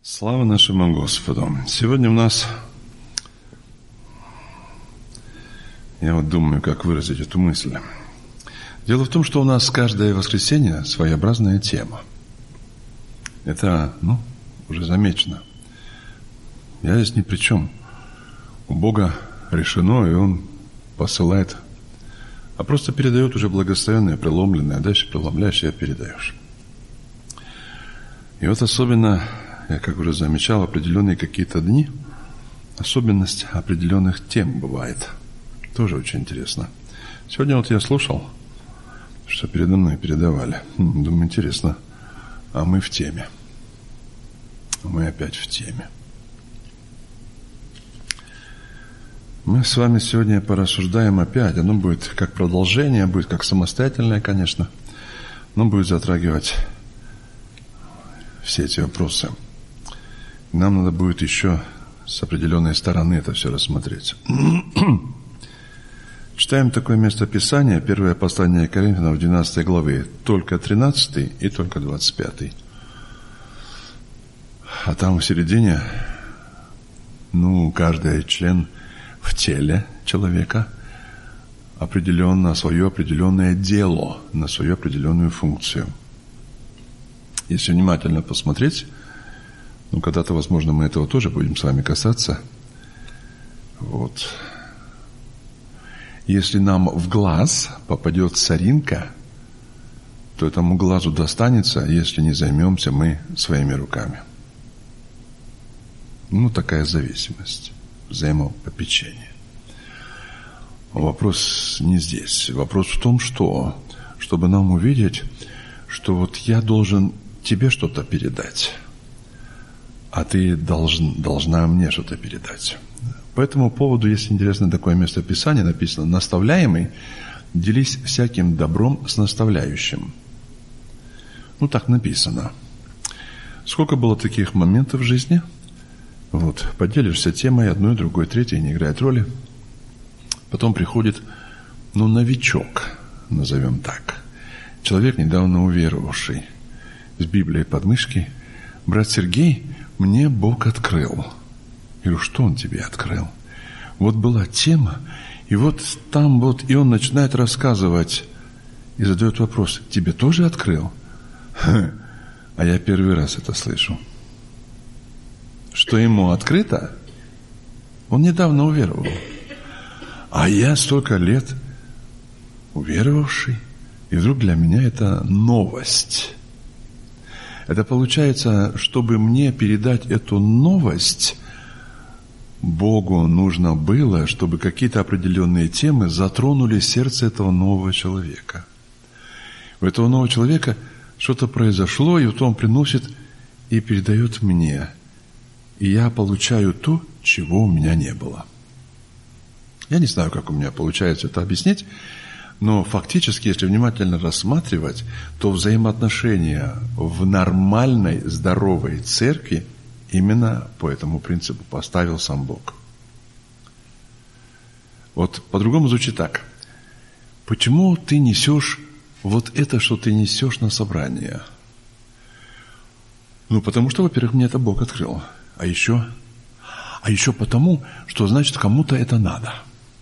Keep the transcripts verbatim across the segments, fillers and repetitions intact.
Слава нашему Господу! Сегодня у нас, я вот думаю, как выразить эту мысль. Дело в том, что у нас каждое воскресенье своеобразная тема. Это, ну, уже замечено. Я здесь ни при чем. У Бога решено, и Он посылает, а просто передает уже благословенное, преломленное, а дальше преломляешь и передаешь. И вот особенно, я как уже замечал, определенные какие-то дни, особенность определенных тем бывает. Тоже очень интересно. Сегодня вот я слушал, что передо мной передавали. Думаю, интересно, а мы в теме. Мы опять в теме. Мы с вами сегодня порассуждаем опять. Оно будет как продолжение, будет как самостоятельное, конечно, но будет затрагивать все эти вопросы. Нам надо будет еще с определенной стороны это все рассмотреть. Читаем такое место Писания, первое послание Коринфянам, двенадцатой главы, только тринадцатый и только двадцать пятый. А там в середине, ну, каждый член в теле человека определенно на свое определенное дело, на свою определенную функцию. Если внимательно посмотреть, ну, когда-то, возможно, мы этого тоже будем с вами касаться. Вот. Если нам в глаз попадет соринка, то этому глазу достанется, если не займемся мы своими руками. Ну, такая зависимость, взаимопопечение. Вопрос не здесь. Вопрос в том, что, чтобы нам увидеть, что вот я должен тебе что-то передать, а ты должен, должна мне что-то передать. По этому поводу есть интересное такое место Писания, написано: «Наставляемый, делись всяким добром с наставляющим». Ну, так написано. Сколько было таких моментов в жизни? Вот, поделишься темой одной, другой, третьей, не играет роли. Потом приходит, ну, новичок, назовем так. Человек, недавно уверовавший, с Библией под мышкой: «Брат Сергей, мне Бог открыл». Я говорю: что Он тебе открыл? Вот была тема, и вот там вот, и он начинает рассказывать, и задает вопрос: тебе тоже открыл? Ха, а я первый раз это слышу. Что ему открыто? Он недавно уверовал. А я столько лет уверовавший, и вдруг для меня это новость. Это получается, чтобы мне передать эту новость, Богу нужно было, чтобы какие-то определенные темы затронули сердце этого нового человека. У этого нового человека что-то произошло, и вот он приносит и передает мне. И я получаю то, чего у меня не было. Я не знаю, как у меня получается это объяснить, но фактически, если внимательно рассматривать, то взаимоотношения в нормальной, здоровой церкви именно по этому принципу поставил сам Бог. Вот по-другому звучит так. Почему ты несешь вот это, что ты несешь на собрание? Ну, потому что, во-первых, мне это Бог открыл. А еще, а еще потому, что, значит, кому-то это надо.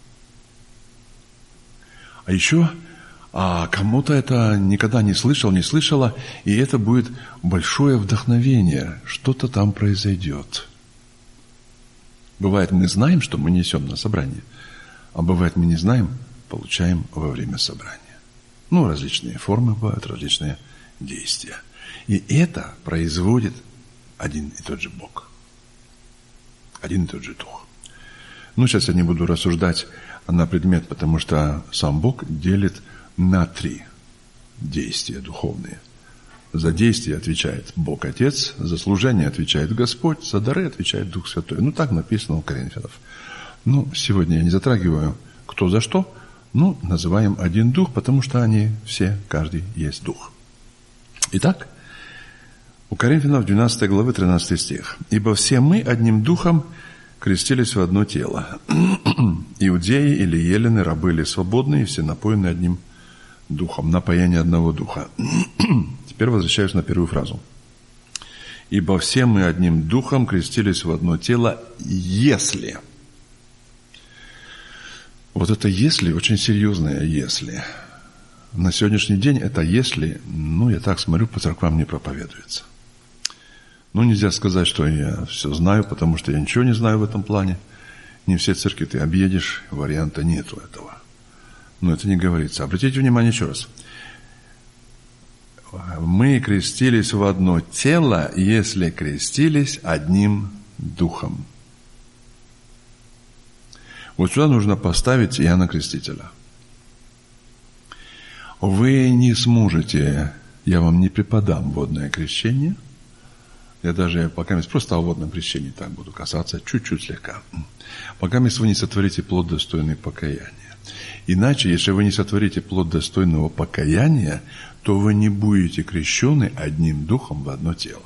А еще, а кому-то это никогда не слышал, не слышала, и это будет большое вдохновение. Что-то там произойдет. Бывает, мы знаем, что мы несем на собрание, а бывает, мы не знаем, получаем во время собрания. Ну, различные формы бывают, различные действия. И это производит один и тот же Бог. Один и тот же Дух. Ну, сейчас я не буду рассуждать на предмет, потому что сам Бог делит на три действия духовные. За действие отвечает Бог Отец, за служение отвечает Господь, за дары отвечает Дух Святой. Ну, так написано у Коринфянов. Ну, сегодня я не затрагиваю, кто за что, ну, называем один Дух, потому что они все, каждый есть Дух. Итак, у Коринфянов двенадцатой главы тринадцатый стих. «Ибо все мы одним Духом крестились в одно тело. Иудеи или елены, рабы или свободные, все напоены одним Духом». Напоение одного Духа. Теперь возвращаюсь на первую фразу. Ибо все мы одним духом крестились в одно тело, если. Вот это «если» очень серьезное «если». На сегодняшний день это «если», ну, я так смотрю, по церквам не проповедуется. Ну, нельзя сказать, что я все знаю, потому что я ничего не знаю в этом плане. Не все церкви ты объедешь, варианта нету этого. Но это не говорится. Обратите внимание еще раз. Мы крестились в одно тело, если крестились одним духом. Вот сюда нужно поставить Иоанна Крестителя. Вы не сможете, я вам не преподам водное крещение. Я даже пока просто о водном крещении так буду касаться, чуть-чуть слегка. Пока вы не сотворите плод достойный покаяния. Иначе, если вы не сотворите плод достойного покаяния, то вы не будете крещены одним духом в одно тело.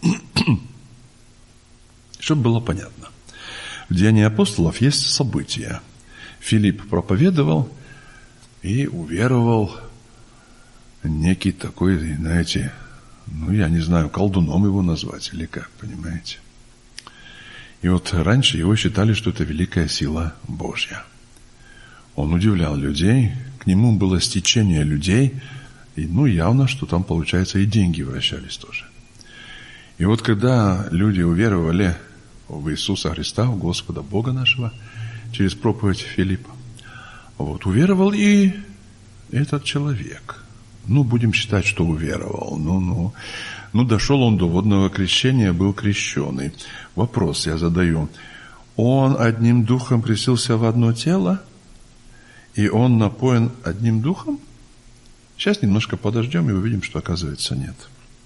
Чтобы было понятно. В Деянии апостолов есть события. Филипп проповедовал и уверовал некий такой, знаете, ну, я не знаю, колдуном его назвать или как, понимаете. И вот раньше его считали, что это великая сила Божья. Он удивлял людей, к нему было стечение людей, и, ну, явно, что там, получается, и деньги вращались тоже. И вот когда люди уверовали в Иисуса Христа, в Господа Бога нашего, через проповедь Филиппа, вот, уверовал и этот человек. Ну, будем считать, что уверовал. Ну, ну, ну, дошел он до водного крещения, был крещеный. Вопрос я задаю. Он одним духом крестился в одно тело? И он напоен одним духом? Сейчас немножко подождем и увидим, что, оказывается, нет.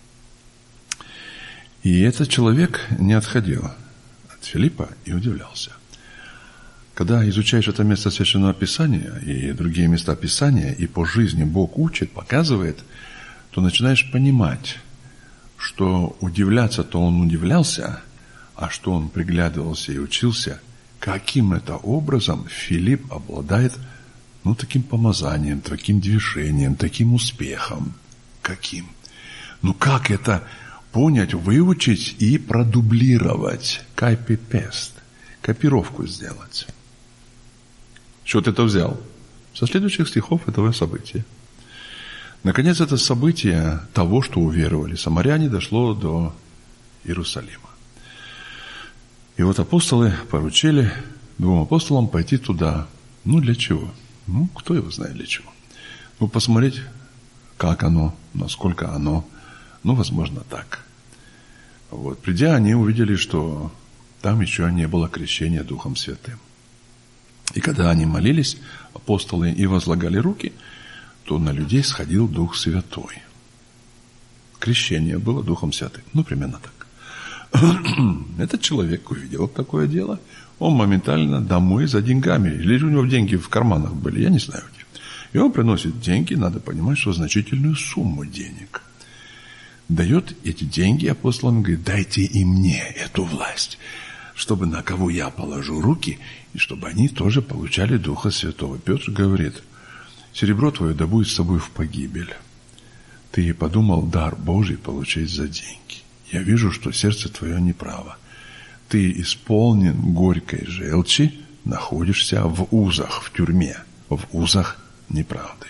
И этот человек не отходил от Филиппа и удивлялся. Когда изучаешь это место Священного Писания и другие места Писания, и по жизни Бог учит, показывает, то начинаешь понимать, что удивляться-то он удивлялся, а что он приглядывался и учился, каким это образом Филипп обладает, ну, таким помазанием, таким движением, таким успехом. Каким? Ну, как это понять, выучить и продублировать? Copy-paste. Копировку сделать. Что ты это взял? Со следующих стихов этого события. Наконец, это событие того, что уверовали самаряне, дошло до Иерусалима. И вот апостолы поручили двум апостолам пойти туда. Ну, для чего? Ну, кто его знает для чего. Ну, посмотреть, как оно, насколько оно. Ну, возможно, так. Вот. Придя, они увидели, что там еще не было крещения Духом Святым. И когда они молились, апостолы, и возлагали руки, то на людей сходил Дух Святой. Крещение было Духом Святым. Ну, примерно так. Этот человек увидел такое дело. Он моментально домой за деньгами. Или у него деньги в карманах были, я не знаю где. И он приносит деньги, надо понимать, что значительную сумму денег. Дает эти деньги апостолам и говорит: дайте и мне эту власть, чтобы на кого я положу руки, и чтобы они тоже получали Духа Святого. Петр говорит: серебро твое да будет с собой в погибель. Ты подумал дар Божий получить за деньги. Я вижу, что сердце твое неправо. Ты исполнен горькой желчи, находишься в узах, в тюрьме, в узах неправды.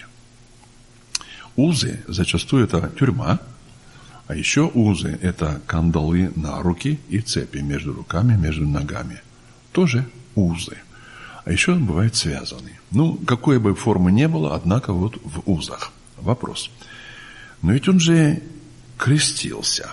Узы зачастую это тюрьма, а еще узы это кандалы на руки и цепи между руками, между ногами. Тоже узы. А еще бывают связанные. Ну, какой бы формы ни было, однако вот в узах. Вопрос. Но ведь он же крестился.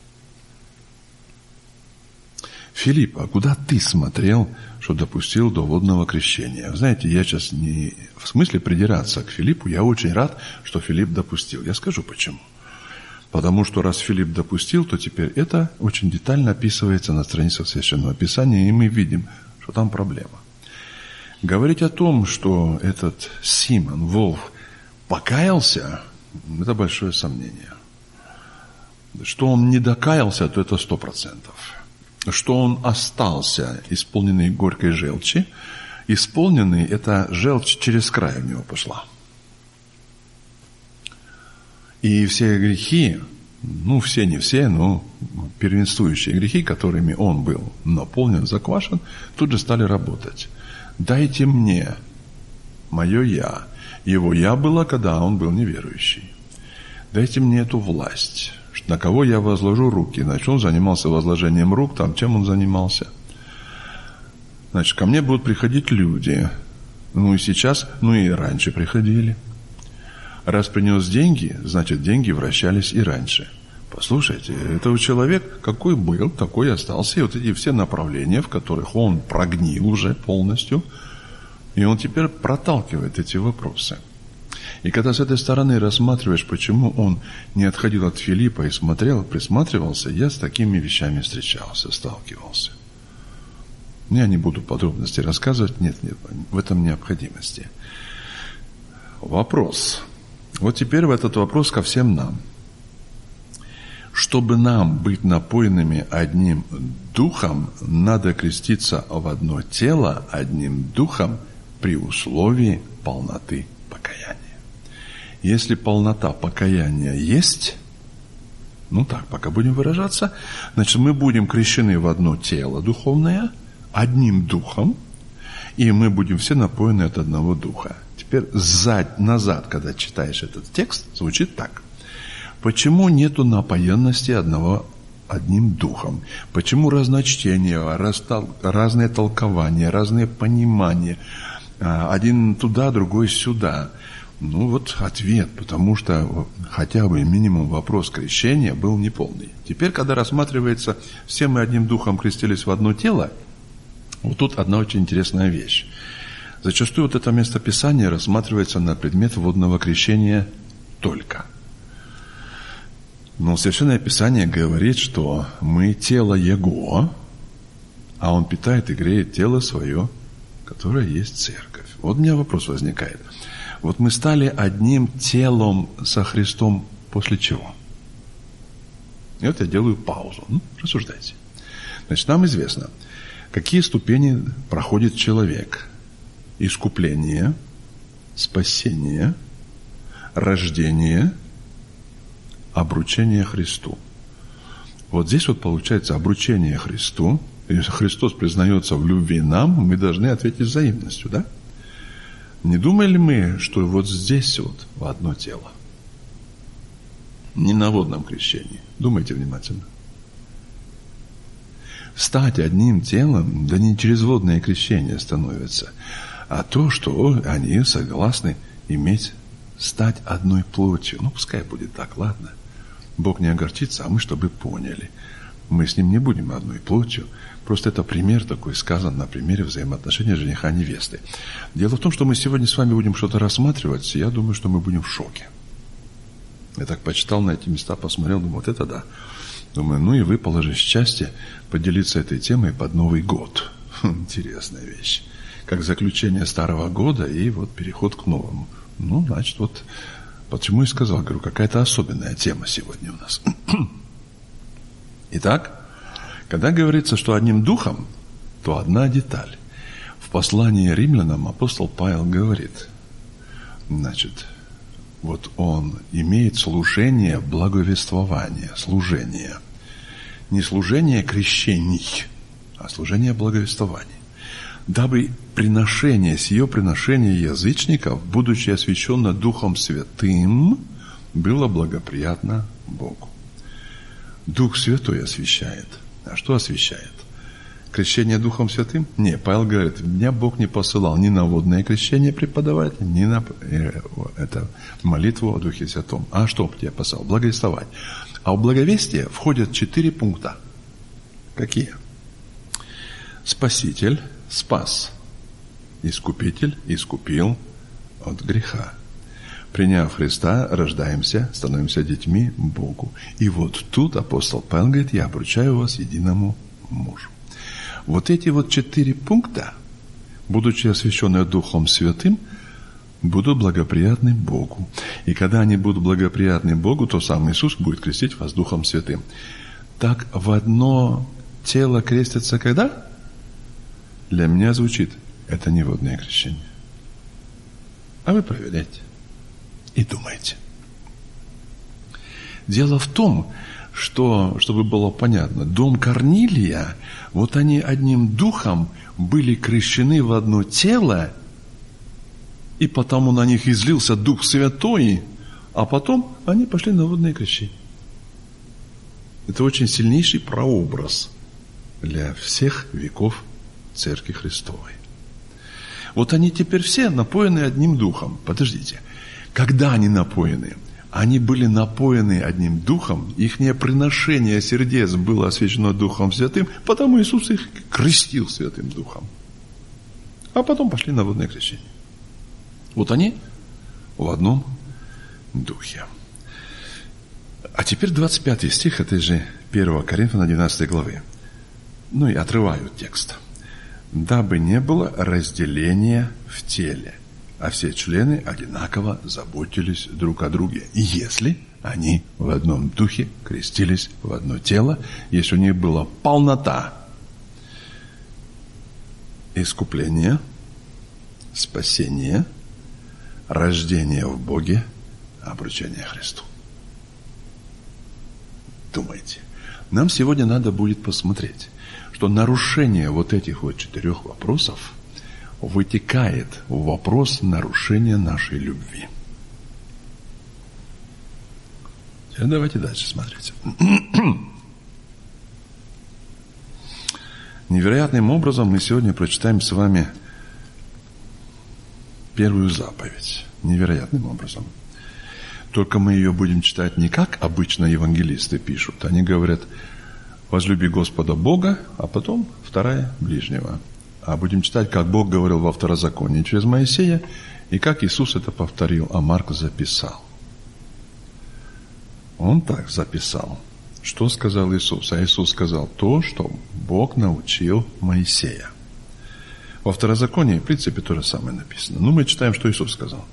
Филипп, а куда ты смотрел, что допустил до водного крещения? Знаете, я сейчас не в смысле придираться к Филиппу, я очень рад, что Филипп допустил. Я скажу почему. Потому что раз Филипп допустил, то теперь это очень детально описывается на страницах Священного Писания, и мы видим, что там проблема. Говорить о том, что этот Симон, Волк, покаялся, это большое сомнение. Что он не докаялся, то это сто процентов. Что он остался исполненный горькой желчи, исполненный, это желчь через край у него пошла. И все грехи, ну, все не все, но первенствующие грехи, которыми он был наполнен, заквашен, тут же стали работать. Дайте мне мое «я». Его «я» было, когда он был неверующий. Дайте мне эту власть. На кого я возложу руки? Значит, он занимался возложением рук, там чем он занимался? Значит, ко мне будут приходить люди. Ну и сейчас, ну и раньше приходили. Раз принес деньги, значит, деньги вращались и раньше. Послушайте, этого человек какой был, такой и остался. И вот эти все направления, в которых он прогнил уже полностью, и он теперь проталкивает эти вопросы. И когда с этой стороны рассматриваешь, почему он не отходил от Филиппа и смотрел, присматривался, я с такими вещами встречался, сталкивался. Я не буду подробности рассказывать, нет, нет, в этом необходимости. Вопрос. Вот теперь в этот вопрос ко всем нам. Чтобы нам быть напоенными одним духом, надо креститься в одно тело одним духом при условии полноты покаяния. Если полнота покаяния есть, ну так, пока будем выражаться, значит, мы будем крещены в одно тело духовное, одним духом, и мы будем все напоены от одного духа. Теперь сзад, назад, когда читаешь этот текст, звучит так. Почему нету напоенности одного одним духом? Почему разночтения, разные толкования, разные понимания? Один туда, другой сюда. Ну вот ответ, потому что хотя бы минимум вопрос крещения был неполный. Теперь, когда рассматривается, все мы одним духом крестились в одно тело, вот тут одна очень интересная вещь. Зачастую вот это местописание рассматривается на предмет водного крещения только. Но Священное Писание говорит, что мы тело Его, а Он питает и греет тело свое, которое есть церковь. Вот у меня вопрос возникает. Вот мы стали одним телом со Христом после чего? И вот я делаю паузу. Ну, рассуждайте. Значит, нам известно, какие ступени проходит человек. Искупление, спасение, рождение, обручение Христу. Вот здесь вот получается обручение Христу. Если Христос признается в любви нам, мы должны ответить взаимностью, да? Не думали мы, что вот здесь вот в одно тело? Не на водном крещении. Думайте внимательно. Стать одним телом, да не через водное крещение становится, а то, что они согласны иметь, стать одной плотью. Ну, пускай будет так, ладно. Бог не огорчится, а мы чтобы поняли. Мы с Ним не будем одной плотью. Просто это пример такой сказан на примере взаимоотношений жениха и невесты. Дело в том, что мы сегодня с вами будем что-то рассматривать, я думаю, что мы будем в шоке. Я так почитал на эти места, посмотрел, думаю, вот это да. Думаю, ну и вы положите счастье поделиться этой темой под Новый год. Интересная вещь. Как заключение старого года и вот переход к новому. Ну, значит, вот почему и сказал, говорю, какая-то особенная тема сегодня у нас. Итак, когда говорится, что одним духом, то одна деталь. В послании римлянам апостол Павел говорит, значит, вот он имеет служение благовествования, служение. Не служение крещений, а служение благовествования. Дабы приношение, сие приношение язычников, будучи освящено Духом Святым, было благоприятно Богу. Дух Святой освящает. А что освящает? Крещение Духом Святым? Не, Павел говорит, меня Бог не посылал ни на водное крещение преподавать, ни на э, это, молитву о Духе Святом. А что тебя посылал? Благовествовать. А в благовестие входят четыре пункта. Какие? Спаситель спас. Искупитель искупил от греха. Приняв Христа, рождаемся, становимся детьми Богу. И вот тут апостол Павел говорит, я обручаю вас единому мужу. Вот эти вот четыре пункта, будучи освященные Духом Святым, будут благоприятны Богу. И когда они будут благоприятны Богу, то сам Иисус будет крестить вас Духом Святым. Так в одно тело крестится когда? Для меня звучит, это не водное крещение. А вы проверяйте. И думайте. Дело в том, что, чтобы было понятно, дом Корнилия, вот они одним духом были крещены в одно тело, и потому на них излился Дух Святой, а потом они пошли на водное крещение. Это очень сильнейший прообраз для всех веков Церкви Христовой. Вот они теперь все напоены одним духом. Подождите, когда они напоены? Они были напоены одним духом, их приношение сердец было освящено Духом Святым, потому Иисус их крестил Святым Духом. А потом пошли на водное крещение. Вот они в одном духе. А теперь двадцать пятый стих этой же первого Коринфянам двенадцатой главы. Ну и отрываю текст. «Дабы не было разделения в теле, а все члены одинаково заботились друг о друге, если они в одном духе крестились в одно тело, если у них была полнота искупления, спасения, рождения в Боге, обручения Христу». Думайте, нам сегодня надо будет посмотреть, что нарушение вот этих вот четырех вопросов вытекает в вопрос нарушения нашей любви. Теперь давайте дальше смотреть. Невероятным образом мы сегодня прочитаем с вами первую заповедь. Невероятным образом. Только мы ее будем читать не как обычно евангелисты пишут. Они говорят: возлюби Господа Бога, а потом вторая ближнего. А будем читать, как Бог говорил во Второзаконии через Моисея, и как Иисус это повторил, а Марк записал. Он так записал. Что сказал Иисус? А Иисус сказал то, что Бог научил Моисея. Во Второзаконии, в принципе, то же самое написано. Но мы читаем, что Иисус сказал.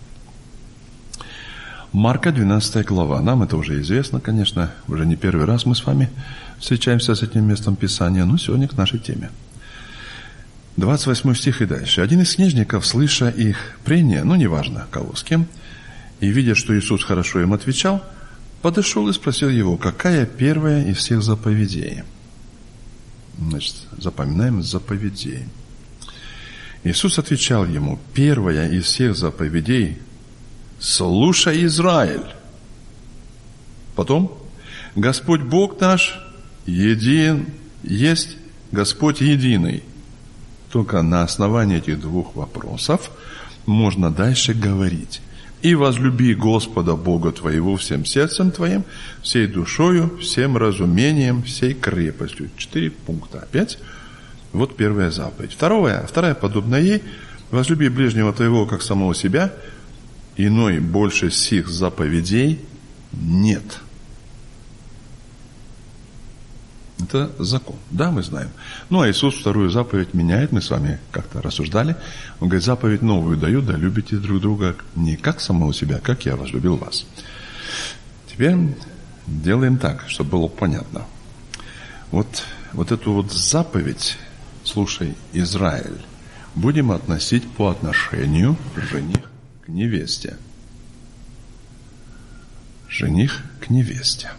Марка, двенадцатая глава. Нам это уже известно, конечно. Уже не первый раз мы с вами встречаемся с этим местом Писания. Но сегодня к нашей теме. двадцать восьмой стих и дальше. Один из книжников, слыша их прения, ну, неважно, кого с кем, и видя, что Иисус хорошо им отвечал, подошел и спросил его, какая первая из всех заповедей? Значит, запоминаем заповедей. Иисус отвечал ему, первая из всех заповедей: слушай, Израиль. Потом, Господь Бог наш един, есть Господь единый. Только на основании этих двух вопросов можно дальше говорить. И возлюби Господа Бога твоего всем сердцем твоим, всей душою, всем разумением, всей крепостью. Четыре пункта. Опять. Вот первая заповедь. Вторая, вторая подобная ей: возлюби ближнего твоего, как самого себя. Иной больше сих заповедей нет. Это закон. Да, мы знаем. Ну, а Иисус вторую заповедь меняет. Мы с вами как-то рассуждали. Он говорит, заповедь новую даю, да любите друг друга не как самого себя, как я возлюбил вас. Теперь делаем так, чтобы было понятно. Вот, вот эту вот заповедь, слушай, Израиль, будем относить по отношению жених к невесте. Жених к невесте.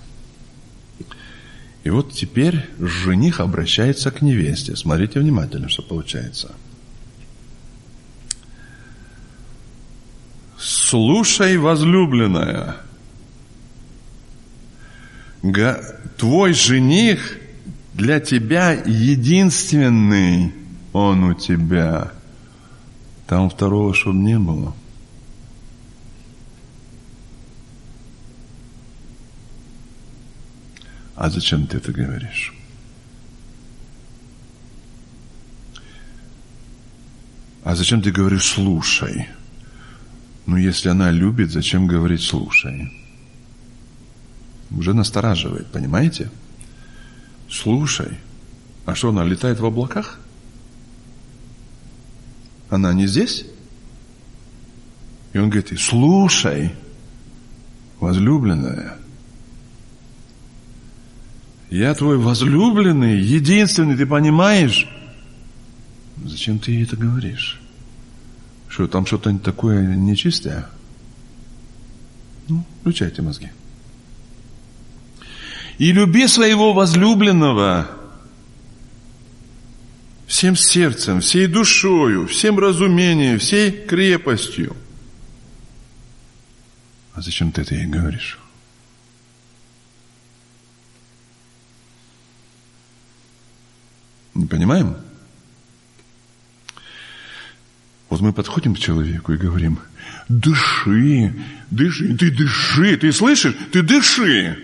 И вот теперь жених обращается к невесте. Смотрите внимательно, что получается. Слушай, возлюбленная, твой жених для тебя единственный, он у тебя. Там второго, чтобы не было. А зачем ты это говоришь? А зачем ты говоришь «слушай»? Ну, если она любит, зачем говорить «слушай»? Уже настораживает, понимаете? Слушай. А что, она летает в облаках? Она не здесь? И он говорит, слушай, возлюбленная. Я твой возлюбленный, единственный, ты понимаешь? Зачем ты ей это говоришь? Что, там что-то такое нечистое? Ну, включайте мозги. И люби своего возлюбленного всем сердцем, всей душою, всем разумением, всей крепостью. А зачем ты это ей говоришь? Не понимаем? Вот мы подходим к человеку и говорим: дыши, дыши, ты дыши, ты слышишь? Ты дыши.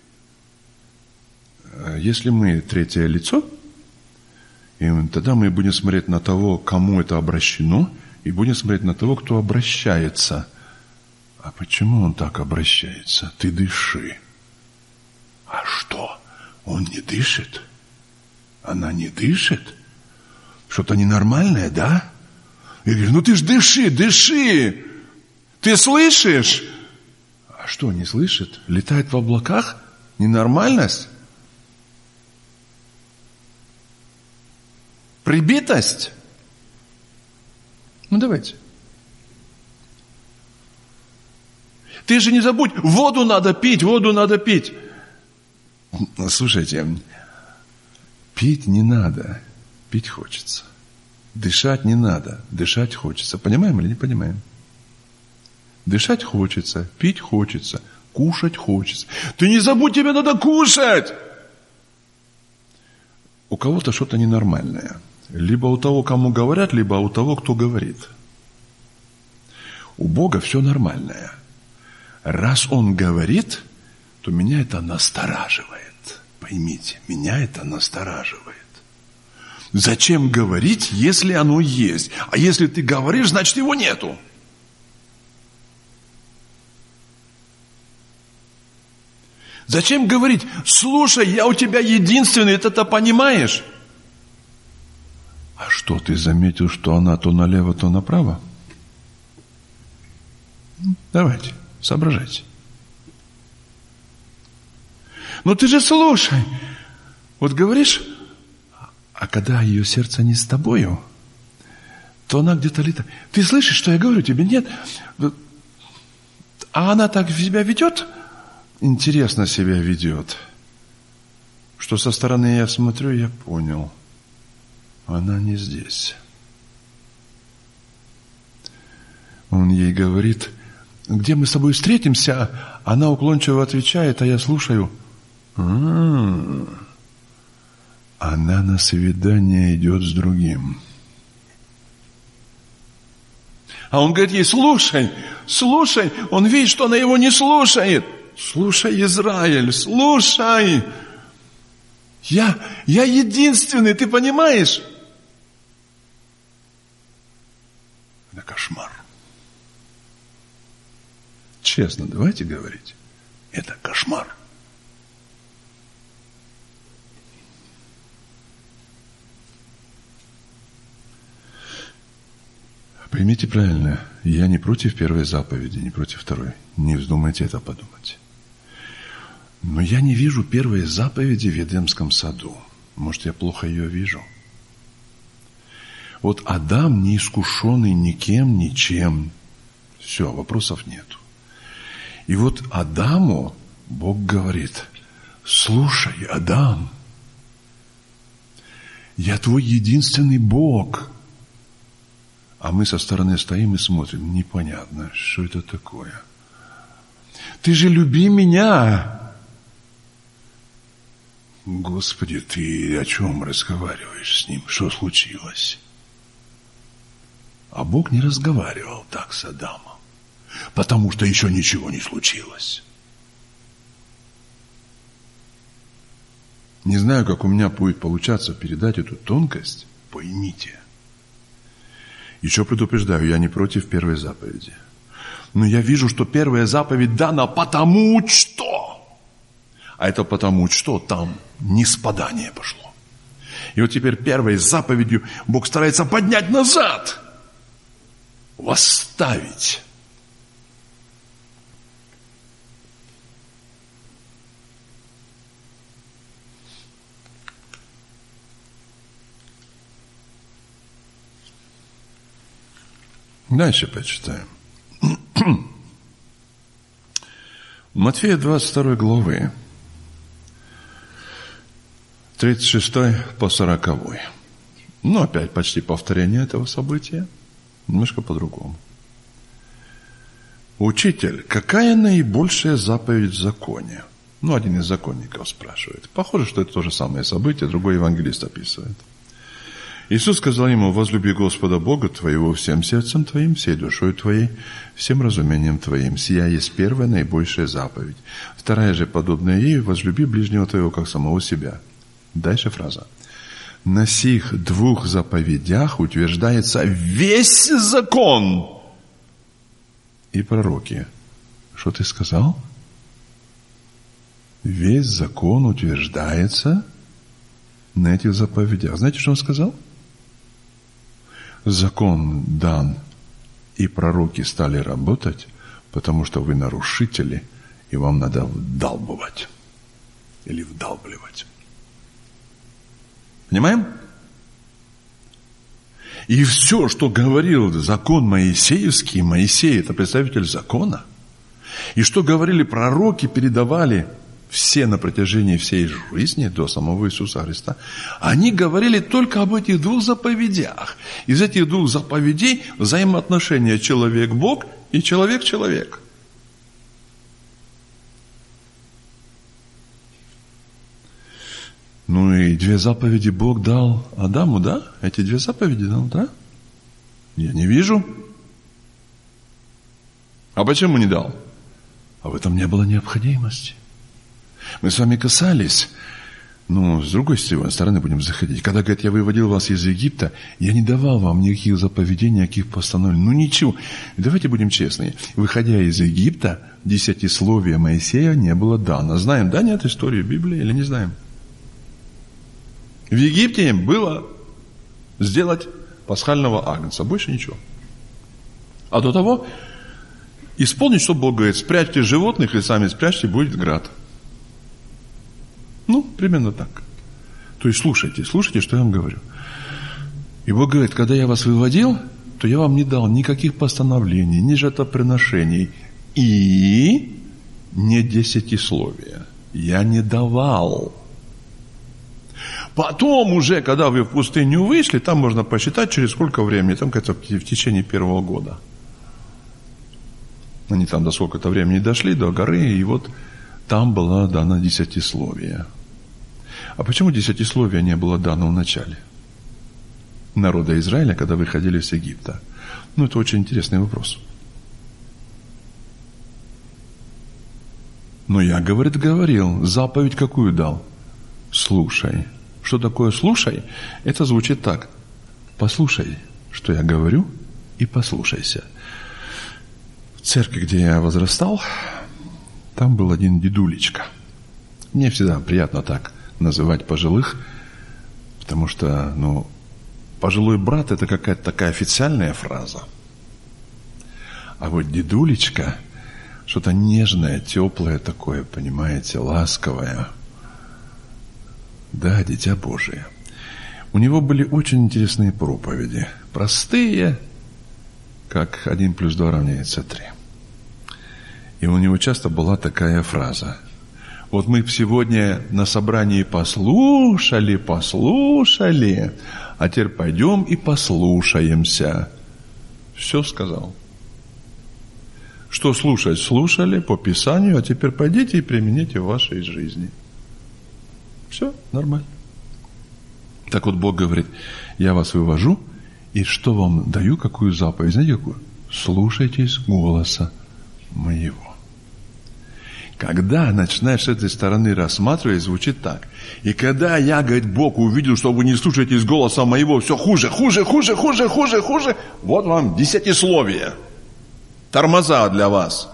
Если мы третье лицо, и тогда мы будем смотреть на того, кому это обращено, и будем смотреть на того, кто обращается. А почему он так обращается? Ты дыши. А что? Он не дышит? Она не дышит? Что-то ненормальное, да? Я говорю: ну ты ж дыши, дыши. Ты слышишь? А что, не слышит? Летает в облаках? Ненормальность? Прибитость? Ну давайте. Ты же не забудь, воду надо пить, воду надо пить. Слушайте, пить не надо, пить хочется. Дышать не надо, дышать хочется. Понимаем или не понимаем? Дышать хочется, пить хочется, кушать хочется. Ты не забудь, тебе надо кушать. У кого-то что-то ненормальное. Либо у того, кому говорят, либо у того, кто говорит. У Бога все нормальное. Раз Он говорит, то меня это настораживает. Поймите, меня это настораживает. Зачем говорить, если оно есть? А если ты говоришь, значит его нету. Зачем говорить: слушай, я у тебя единственный, ты это понимаешь? А что, ты заметил, что она то налево, то направо? Давайте, соображайте. Ну ты же слушай. Вот говоришь, а когда ее сердце не с тобою, то она где-то летает. Ты слышишь, что я говорю тебе? Нет. А она так себя ведет? Интересно себя ведет. Что со стороны я смотрю, я понял. Она не здесь. Он ей говорит: где мы с тобой встретимся? Она уклончиво отвечает, а я слушаю. А-а-а. Она на свидание идет с другим. А он говорит ей: слушай, слушай. Он видит, что она его не слушает. Слушай, Израиль, слушай. Я, я единственный, ты понимаешь? Это кошмар. Честно, давайте говорить. Это кошмар. Поймите правильно, я не против первой заповеди, не против второй. Не вздумайте это подумать. Но я не вижу первой заповеди в Эдемском саду. Может, я плохо ее вижу. Вот Адам не искушенный никем, ничем. Все, вопросов нету. И вот Адаму Бог говорит: слушай, Адам, я твой единственный Бог. А мы со стороны стоим и смотрим. Непонятно, что это такое. Ты же люби меня. Господи, ты о чем разговариваешь с ним? Что случилось? А Бог не разговаривал так с Адамом, потому что еще ничего не случилось. Не знаю, как у меня будет получаться передать эту тонкость. Поймите. Еще предупреждаю, я не против первой заповеди. Но я вижу, что первая заповедь дана потому что. А это потому что там ниспадание пошло. И вот теперь первой заповедью Бог старается поднять назад. Восставить. Дальше почитаем. Матфея двадцать второй главы тридцать шестой по сороковой. Ну, опять почти повторение этого события, немножко по-другому. Учитель, какая наибольшая заповедь в законе? Ну, один из законников спрашивает. Похоже, что это то же самое событие, другой евангелист описывает. Иисус сказал ему: возлюби Господа Бога твоего всем сердцем твоим, всей душой твоей, всем разумением твоим. Сия есть первая наибольшая заповедь. Вторая же, подобная ей: возлюби ближнего твоего, как самого себя. Дальше фраза. На сих двух заповедях утверждается весь закон и пророки. Что ты сказал? Весь закон утверждается на этих заповедях. Знаете, что он сказал? Закон дан, и пророки стали работать, потому что вы нарушители, и вам надо вдалбывать или вдалбливать. Понимаем? И все, что говорил закон Моисеевский, Моисей – это представитель закона, и что говорили пророки, передавали все на протяжении всей жизни до самого Иисуса Христа, они говорили только об этих двух заповедях. Из этих двух заповедей взаимоотношения человек-Бог и человек-человек. Ну и две заповеди Бог дал Адаму, да? Эти две заповеди дал, да? Я не вижу. А почему не дал? А в этом не было необходимости. Мы с вами касались, ну, с другой стороны будем заходить. Когда, говорит, я выводил вас из Египта, я не давал вам никаких заповедей, никаких постановлений. Ну, ничего. Давайте будем честны. Выходя из Египта, десятисловие Моисея не было дано. Знаем, да, нет истории Библии или не знаем? В Египте им было сделать пасхального агнца. Больше ничего. А до того исполнить, что Бог говорит: спрячьте животных и сами спрячьте, будет град. Ну, примерно так. То есть слушайте, слушайте, что я вам говорю. И Бог говорит: когда я вас выводил, то я вам не дал никаких постановлений, ни жертвоприношений и не десятисловия. Я не давал. Потом уже, когда вы в пустыню вышли, там можно посчитать, через сколько времени, там, кажется, в течение первого года. Они там до сколько-то времени дошли, до горы, и вот там было дано десятисловие. А почему десятисловие не было дано в начале народа Израиля, когда выходили из Египта? Ну, это очень интересный вопрос. Но я, говорит, говорил, заповедь какую дал? Слушай. Что такое слушай? Это звучит так. Послушай, что я говорю, и послушайся. В церкви, где я возрастал, там был один дедулечка. Мне всегда приятно так называть пожилых, потому что, ну, пожилой брат – это какая-то такая официальная фраза. А вот дедулечка – что-то нежное, теплое такое, понимаете, ласковое. Да, дитя Божие. У него были очень интересные проповеди. Простые, как один плюс два равняется три. И у него часто была такая фраза. Вот мы сегодня на собрании послушали, послушали, а теперь пойдем и послушаемся. Все сказал. Что слушать? Слушали по Писанию, а теперь пойдите и примените в вашей жизни. Все, нормально. Так вот Бог говорит: я вас вывожу, и что вам даю, какую заповедь? Знаете, какую? Слушайтесь голоса моего. Когда начинаешь с этой стороны рассматривать, звучит так. И когда я, говорит, Бог увидел, что вы не слушаетесь голоса моего, все хуже, хуже, хуже, хуже, хуже, хуже, вот вам десятисловие. Тормоза для вас.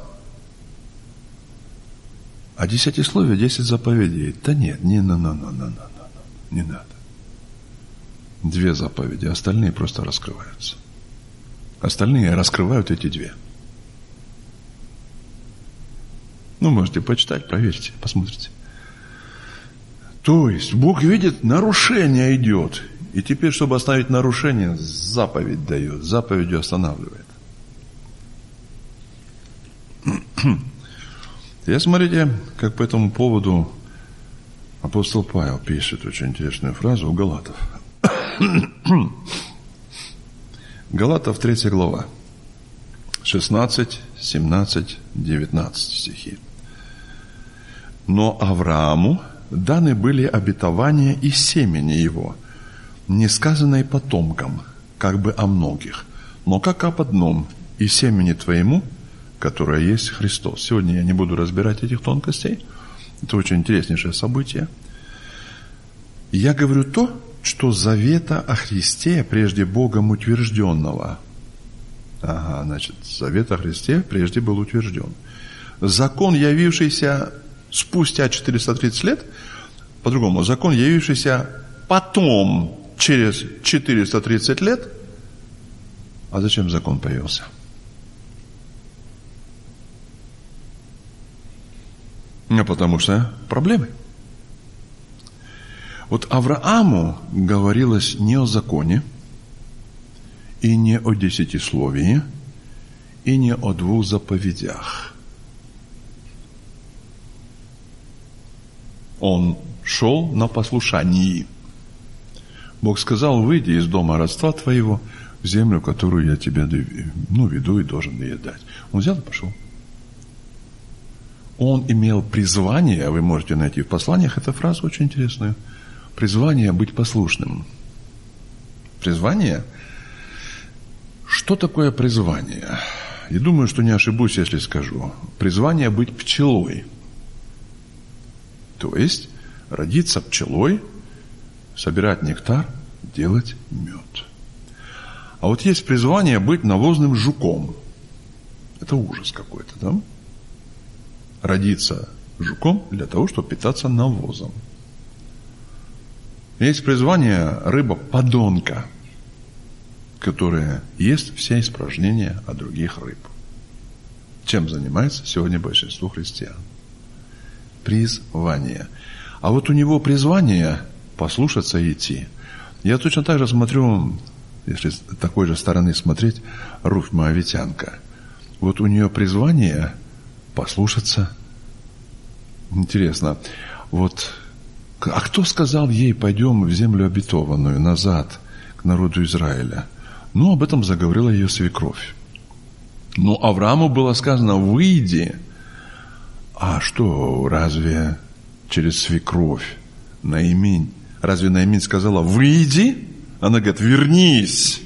А десятисловие, десять заповедей. Да нет, не, на, на, на, на, на, не надо. Две заповеди, остальные просто раскрываются. Остальные раскрывают эти две. Ну, можете почитать, проверьте, посмотрите. То есть, Бог видит, нарушение идет. И теперь, чтобы остановить нарушение, заповедь дает, заповедью останавливает. Я, смотрите, как по этому поводу Апостол Павел пишет очень интересную фразу у Галатов. Галатов, третья глава, шестнадцать, семнадцать, девятнадцать стихи. Но Аврааму даны были обетования и семени его, не сказанное потомкам, как бы о многих, но как об одном, и семени твоему, которое есть Христос. Сегодня я не буду разбирать этих тонкостей. Это очень интереснейшее событие. Я говорю то, что завета о Христе, прежде Богом утвержденного. Ага, значит, завет о Христе прежде был утвержден. Закон, явившийся спустя четыреста тридцать лет, по-другому, закон, явившийся потом, через четыреста тридцать лет. А зачем закон появился? Ну, потому что проблемы. Вот Аврааму говорилось не о законе, и не о десятисловии, и не о двух заповедях. Он шел на послушании. Бог сказал: выйди из дома родства твоего в землю, которую я тебе ну, веду и должен ей дать. Он взял и пошел. Он имел призвание, вы можете найти в посланиях эту фразу очень интересную, призвание быть послушным. Призвание? Что такое призвание? Я думаю, что не ошибусь, если скажу. Призвание быть пчелой. То есть родиться пчелой, собирать нектар, делать мед. А вот есть призвание быть навозным жуком. Это ужас какой-то, да? Родиться жуком для того, чтобы питаться навозом. Есть призвание рыба-подонка, которая ест все испражнения от других рыб. Чем занимается сегодня большинство христиан? Призвание. А вот у него призвание послушаться и идти. Я точно так же смотрю, если с такой же стороны смотреть, Руфь Моавитянка. Вот у нее призвание послушаться. Интересно. Вот, а кто сказал ей: пойдем в землю обетованную, назад, к народу Израиля? Ну, об этом заговорила ее свекровь. Ну, Аврааму было сказано: выйди. А что, разве через свекровь Наиминь, разве Наиминь сказала: выйди? Она говорит: вернись.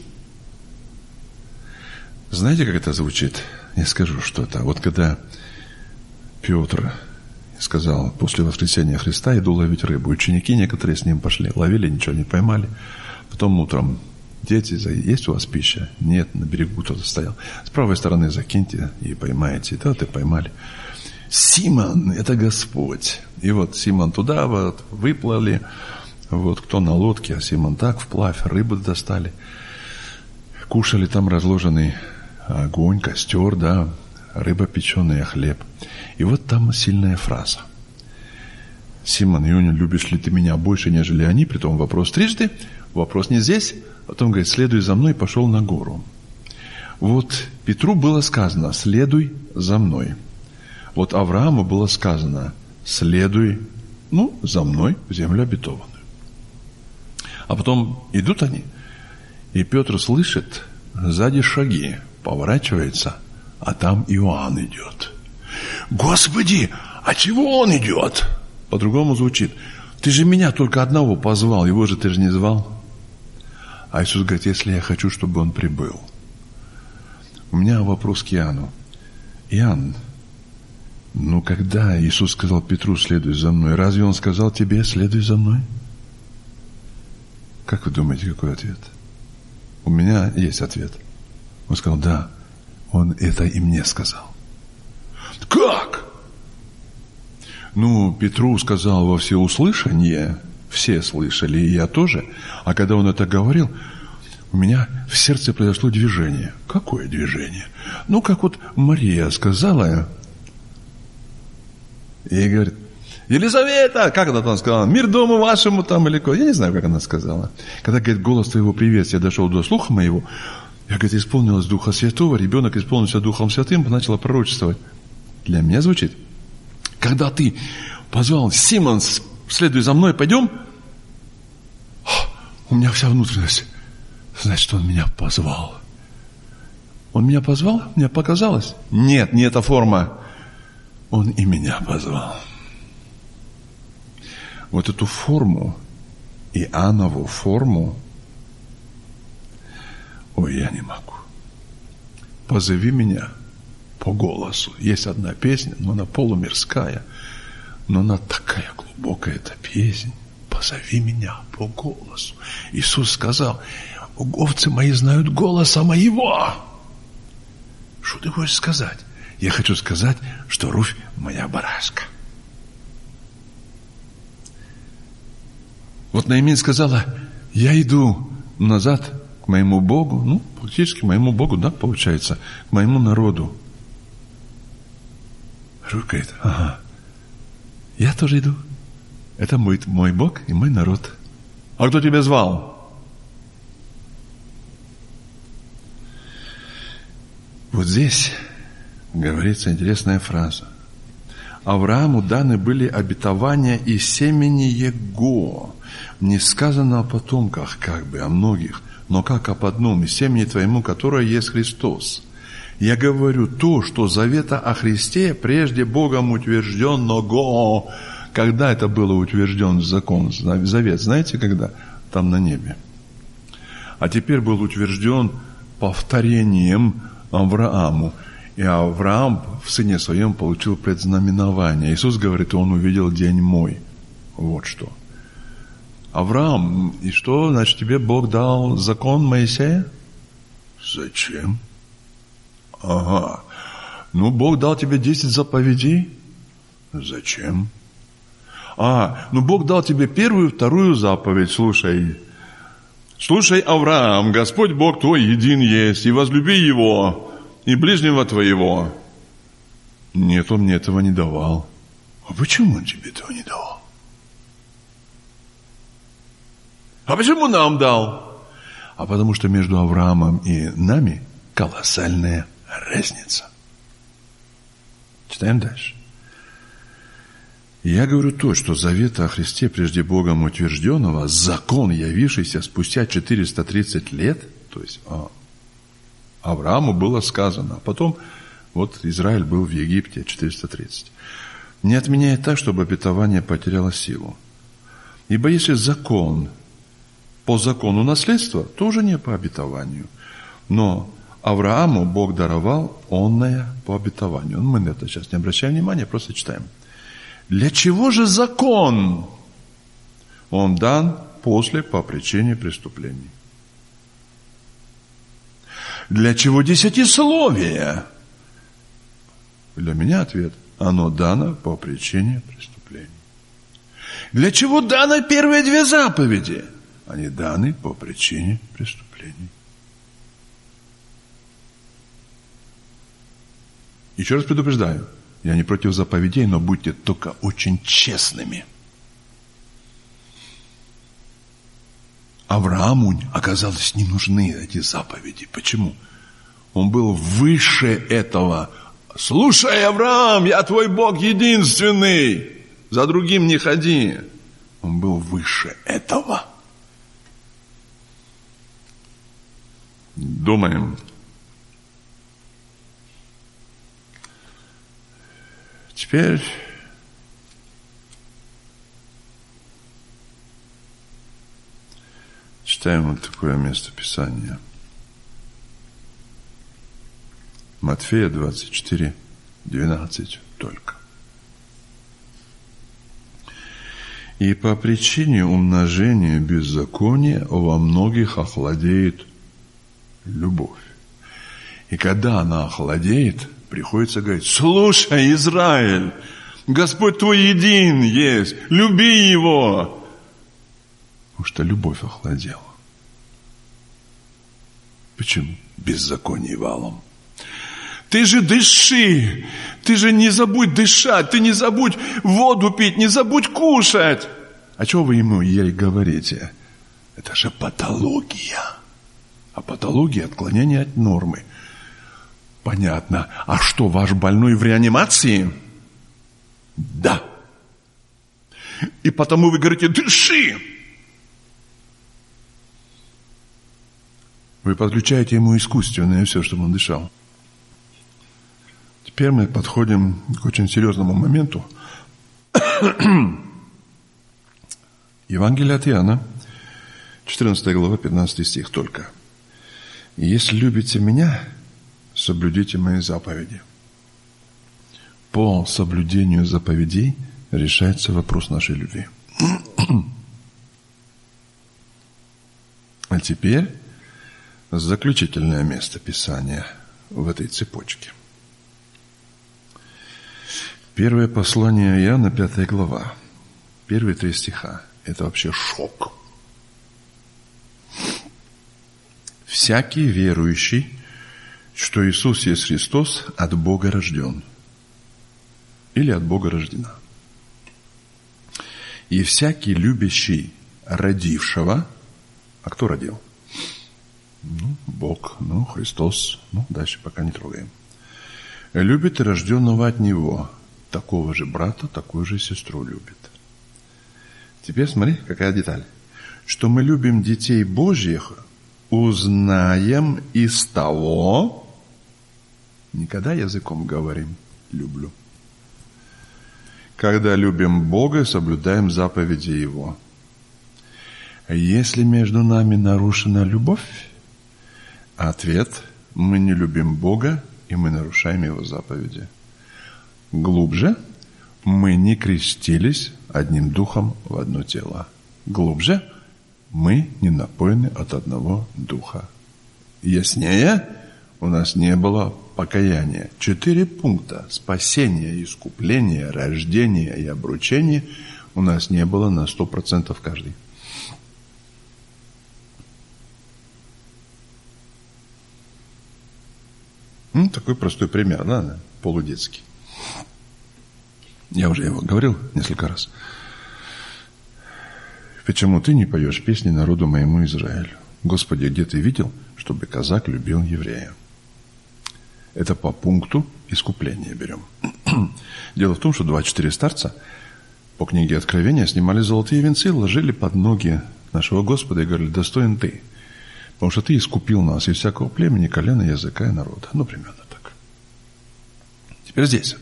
Знаете, как это звучит? Я скажу что-то. Вот когда Петр сказал: после воскресения Христа иду ловить рыбу, ученики некоторые с ним пошли, ловили, ничего не поймали. Потом утром: дети, есть у вас пища? Нет, на берегу кто-то стоял. С правой стороны закиньте и поймаете. Да, ты поймали. Симон, это Господь. И вот Симон туда вот выплыли, вот кто на лодке, а Симон так вплавь, рыбу достали. Кушали там разложенный огонь, костер, да, рыба печеная, хлеб. И вот там сильная фраза. Симон, Иоанн, любишь ли ты меня больше, нежели они? Притом вопрос трижды. Вопрос не здесь. Потом говорит: следуй за мной, и пошел на гору. Вот Петру было сказано: следуй за мной. Вот Аврааму было сказано: следуй, ну, за мной в землю обетованную. А потом идут они, и Петр слышит сзади шаги, поворачивается, а там Иоанн идет. Господи, а чего он идет? По-другому звучит: ты же меня только одного позвал, его же ты же не звал. А Иисус говорит: если я хочу, чтобы он прибыл. У меня вопрос к Иоанну. Иоанн, ну когда Иисус сказал Петру: следуй за мной, разве он сказал тебе: следуй за мной? Как вы думаете, какой ответ? У меня есть ответ. Он сказал: да, он это и мне сказал. Как? Ну, Петру сказал во всеуслышание, все слышали, и я тоже. А когда он это говорил, у меня в сердце произошло движение. Какое движение? Ну, как вот Мария сказала, и говорит: Елизавета, как она там сказала? Мир дому вашему там или кого? Я не знаю, как она сказала. Когда, говорит, голос твоего приветствия дошел до слуха моего, я, говорит, исполнилась Духа Святого, ребенок исполнился Духом Святым, начала пророчествовать. Для меня звучит: когда ты позвал: Симон, следуй за мной, пойдем. У меня вся внутренность. Значит, он меня позвал. Он меня позвал? Мне показалось? Нет, не эта форма. Он и меня позвал. Вот эту форму, Иоаннову форму, ой, я не могу. Позови меня по голосу. Есть одна песня, но она полумирская, но она такая глубокая, эта песня. Позови меня по голосу. Иисус сказал: овцы мои знают голоса моего. Что ты хочешь сказать? Я хочу сказать, что Руфь моя барашка. Вот Наимин сказала: я иду назад к моему Богу, ну, практически к моему Богу, да, получается, к моему народу. Руфь говорит: ага, я тоже иду. Это мой, мой Бог и мой народ. А кто тебя звал? Вот здесь говорится интересная фраза. Аврааму даны были обетования и семени его. Не сказано о потомках, как бы, о многих, но как об одном, и семени твоему, которое есть Христос. Я говорю то, что завета о Христе прежде Богом утвержденного. Когда это было утвержден закон, завет, знаете, когда? Там на небе. А теперь был утвержден повторением Аврааму. И Авраам в сыне своем получил предзнаменование. Иисус говорит: он увидел день мой. Вот что. Авраам, и что, значит, тебе Бог дал закон Моисея? Зачем? Ага. Ну, Бог дал тебе десять заповедей. Зачем? А, ну Бог дал тебе первую, вторую заповедь, слушай. Слушай, Авраам, Господь Бог твой един есть, и возлюби Его, и ближнего твоего. Нет, Он мне этого не давал. А почему Он тебе этого не давал? А почему нам дал? А потому что между Авраамом и нами колоссальная разница. Читаем дальше. Я говорю то, что завета о Христе прежде Богом утвержденного, закон, явившийся спустя четыреста тридцать лет, то есть Аврааму было сказано, а потом вот Израиль был в Египте четыреста тридцать, не отменяет так, чтобы обетование потеряло силу. Ибо если закон по закону наследства, то уже не по обетованию. Но Аврааму Бог даровал онное по обетованию. Мы на это сейчас не обращаем внимания, просто читаем. Для чего же закон? Он дан после по причине преступлений. Для чего десятисловие? Для меня ответ. Оно дано по причине преступлений. Для чего даны первые две заповеди? Они даны по причине преступлений. Еще раз предупреждаю. Я не против заповедей, но будьте только очень честными. Аврааму, оказалось, не нужны эти заповеди. Почему? Он был выше этого. Слушай, Авраам, я твой Бог единственный. За другим не ходи. Он был выше этого. Думаем. Теперь читаем вот такое место Писания. Матфея двадцать четыре, двенадцать только. И по причине умножения беззакония во многих охладеет любовь. И когда она охладеет, приходится говорить: слушай, Израиль, Господь твой един есть, люби Его. Потому что любовь охладела. Почему? Беззаконие валом. Ты же дыши, ты же не забудь дышать, ты не забудь воду пить, не забудь кушать. А что вы ему ей говорите? Это же патология. А патология – отклонение от нормы. Понятно. А что, ваш больной в реанимации? Да. И потому вы говорите, дыши. Вы подключаете ему искусственное все, чтобы он дышал. Теперь мы подходим к очень серьезному моменту. Евангелие от Иоанна, четырнадцатая глава, пятнадцатый стих только. «Если любите меня, соблюдите мои заповеди». По соблюдению заповедей решается вопрос нашей любви. А теперь заключительное место Писания в этой цепочке. Первое послание Иоанна, пятая глава. Первые три стиха. Это вообще шок. «Всякий верующий, что Иисус есть Христос, от Бога рожден». Или от Бога рождена. «И всякий любящий родившего». А кто родил? Ну, Бог, ну, Христос. Ну, дальше пока не трогаем. «Любит и рожденного от Него. Такого же брата, такую же сестру любит». Теперь смотри, какая деталь. «Что мы любим детей Божьих, узнаем из того». Никогда языком говорим «люблю». «Когда любим Бога, соблюдаем заповеди Его». Если между нами нарушена любовь, ответ – мы не любим Бога, и мы нарушаем Его заповеди. Глубже – мы не крестились одним духом в одно тело. Глубже – мы не напоены от одного духа. Яснее – у нас не было покаяния. Четыре пункта – спасение, искупление, рождение и обручение – у нас не было на сто процентов каждый. Ну, такой простой пример, да, полудетский. Я уже его говорил несколько раз. «Почему ты не поешь песни народу моему Израилю? Господи, где ты видел, чтобы казак любил еврея?» Это по пункту искупления берем. Дело в том, что двадцать четыре старца по книге Откровения снимали золотые венцы, ложили под ноги нашего Господа и говорили: «Достоин ты, потому что ты искупил нас из всякого племени, колена, языка и народа». Ну, примерно так. Теперь здесь.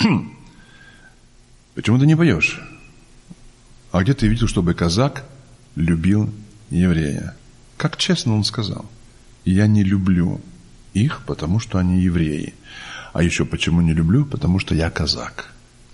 Почему ты не поешь? А где ты видел, чтобы казак любил еврея? Как честно он сказал: «Я не люблю их, потому что они евреи». А еще почему не люблю? Потому что я казак.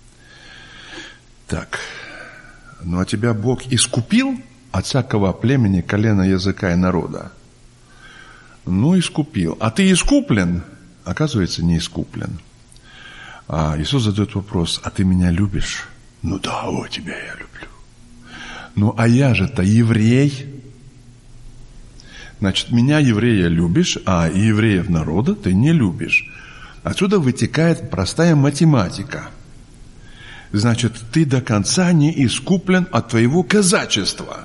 Так. Ну, а тебя Бог искупил от всякого племени, колена, языка и народа? Ну, искупил. А ты искуплен? Оказывается, не искуплен. А Иисус задает вопрос: а ты меня любишь? Ну да, о, тебя я люблю. Ну, а я же-то еврей. Значит, меня, еврея, любишь, а евреев народа ты не любишь. Отсюда вытекает простая математика. Значит, ты до конца не искуплен от твоего казачества.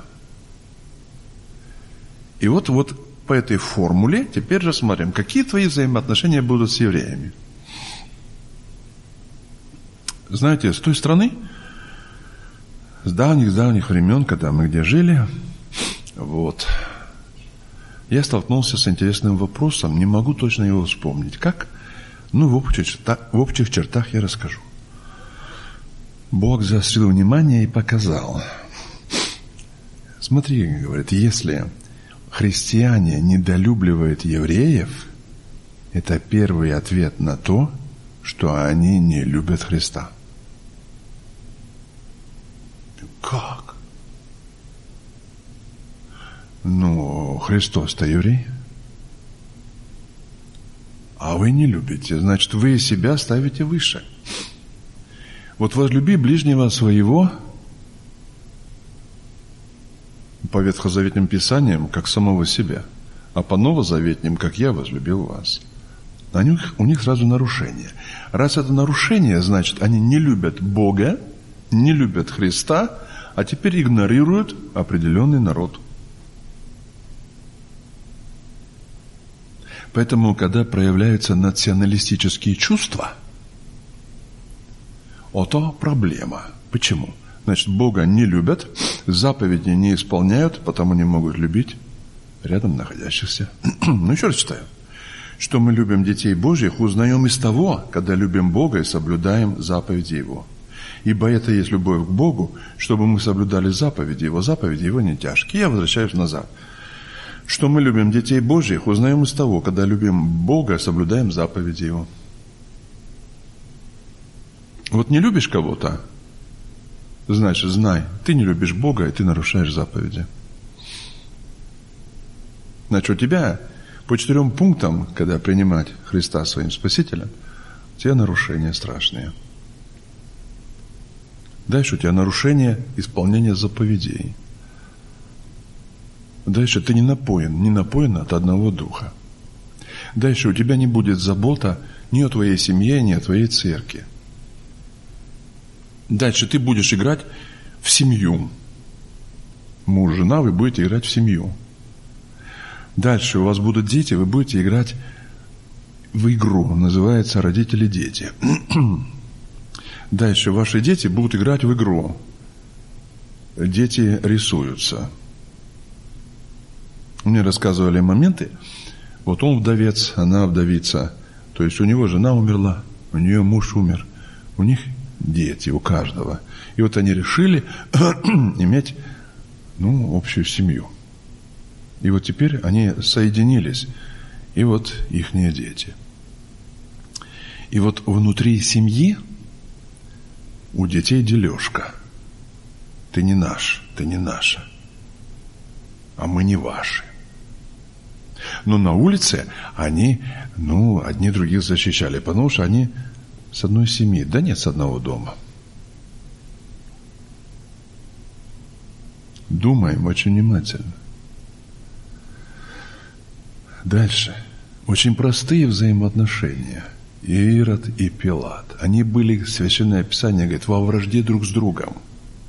И вот, вот по этой формуле теперь рассмотрим, какие твои взаимоотношения будут с евреями. Знаете, с той страны, с давних-давних времен, когда мы где жили, вот, я столкнулся с интересным вопросом, не могу точно его вспомнить. Как? Ну, в общих чертах, в общих чертах я расскажу. Бог заострил внимание и показал. Смотри, говорит, если христиане недолюбливают евреев, это первый ответ на то, что они не любят Христа. Как? Ну, Христос-то еврей. А вы не любите, значит, вы себя ставите выше. Вот возлюби ближнего своего по ветхозаветным писаниям, как самого себя, а по новозаветным, как я возлюбил вас. У них, у них сразу нарушение. Раз это нарушение, значит, они не любят Бога, не любят Христа, а теперь игнорируют определенный народ. Поэтому, когда проявляются националистические чувства, это проблема. Почему? Значит, Бога не любят, заповеди не исполняют, потому не могут любить рядом находящихся. Ну, еще раз читаю. Что мы любим детей Божьих, узнаем из того, когда любим Бога и соблюдаем заповеди Его. Ибо это есть любовь к Богу, чтобы мы соблюдали заповеди Его. Заповеди Его не тяжкие. Я возвращаюсь назад. Что мы любим детей Божьих, узнаем из того, когда любим Бога и соблюдаем заповеди Его. Вот не любишь кого-то, значит, знай, ты не любишь Бога, и ты нарушаешь заповеди. Значит, у тебя по четырем пунктам, когда принимать Христа своим Спасителем, у тебя нарушения страшные. Дальше у тебя нарушение исполнения заповедей. Дальше ты не напоен, не напоен от одного духа. Дальше у тебя не будет забота ни о твоей семье, ни о твоей церкви. Дальше ты будешь играть в семью. Муж, жена, вы будете играть в семью. Дальше у вас будут дети, вы будете играть в игру, называется «Родители-дети». Дальше ваши дети будут играть в игру. Дети рисуются. Мне рассказывали моменты, вот он вдовец, она вдовица, то есть у него жена умерла, у нее муж умер, у них дети, у каждого. И вот они решили иметь, ну, общую семью. И вот теперь они соединились, и вот ихние дети. И вот внутри семьи у детей дележка. Ты не наш, ты не наша, а мы не ваши. Но на улице они, ну, одни других защищали, потому что они с одной семьи, да нет, с одного дома. Думаем очень внимательно. Дальше. Очень простые взаимоотношения. Ирод и Пилат. Они были, Священное Писание говорит, во вражде друг с другом.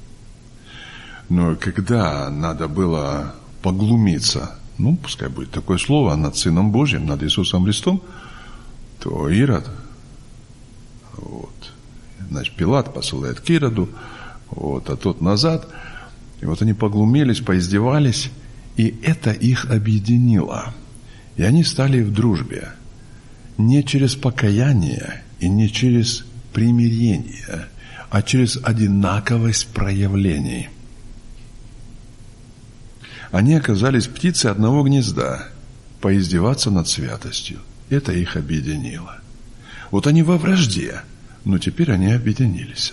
Но когда надо было поглумиться, ну, пускай будет такое слово, над Сыном Божьим, над Иисусом Христом, то Ирод, вот, значит, Пилат посылает к Ироду, вот, а тот назад, и вот они поглумились, поиздевались, и это их объединило. И они стали в дружбе. Не через покаяние и не через примирение, а через одинаковость проявлений. Они оказались птицей одного гнезда, поиздеваться над святостью. Это их объединило. Вот они во вражде, но теперь они объединились.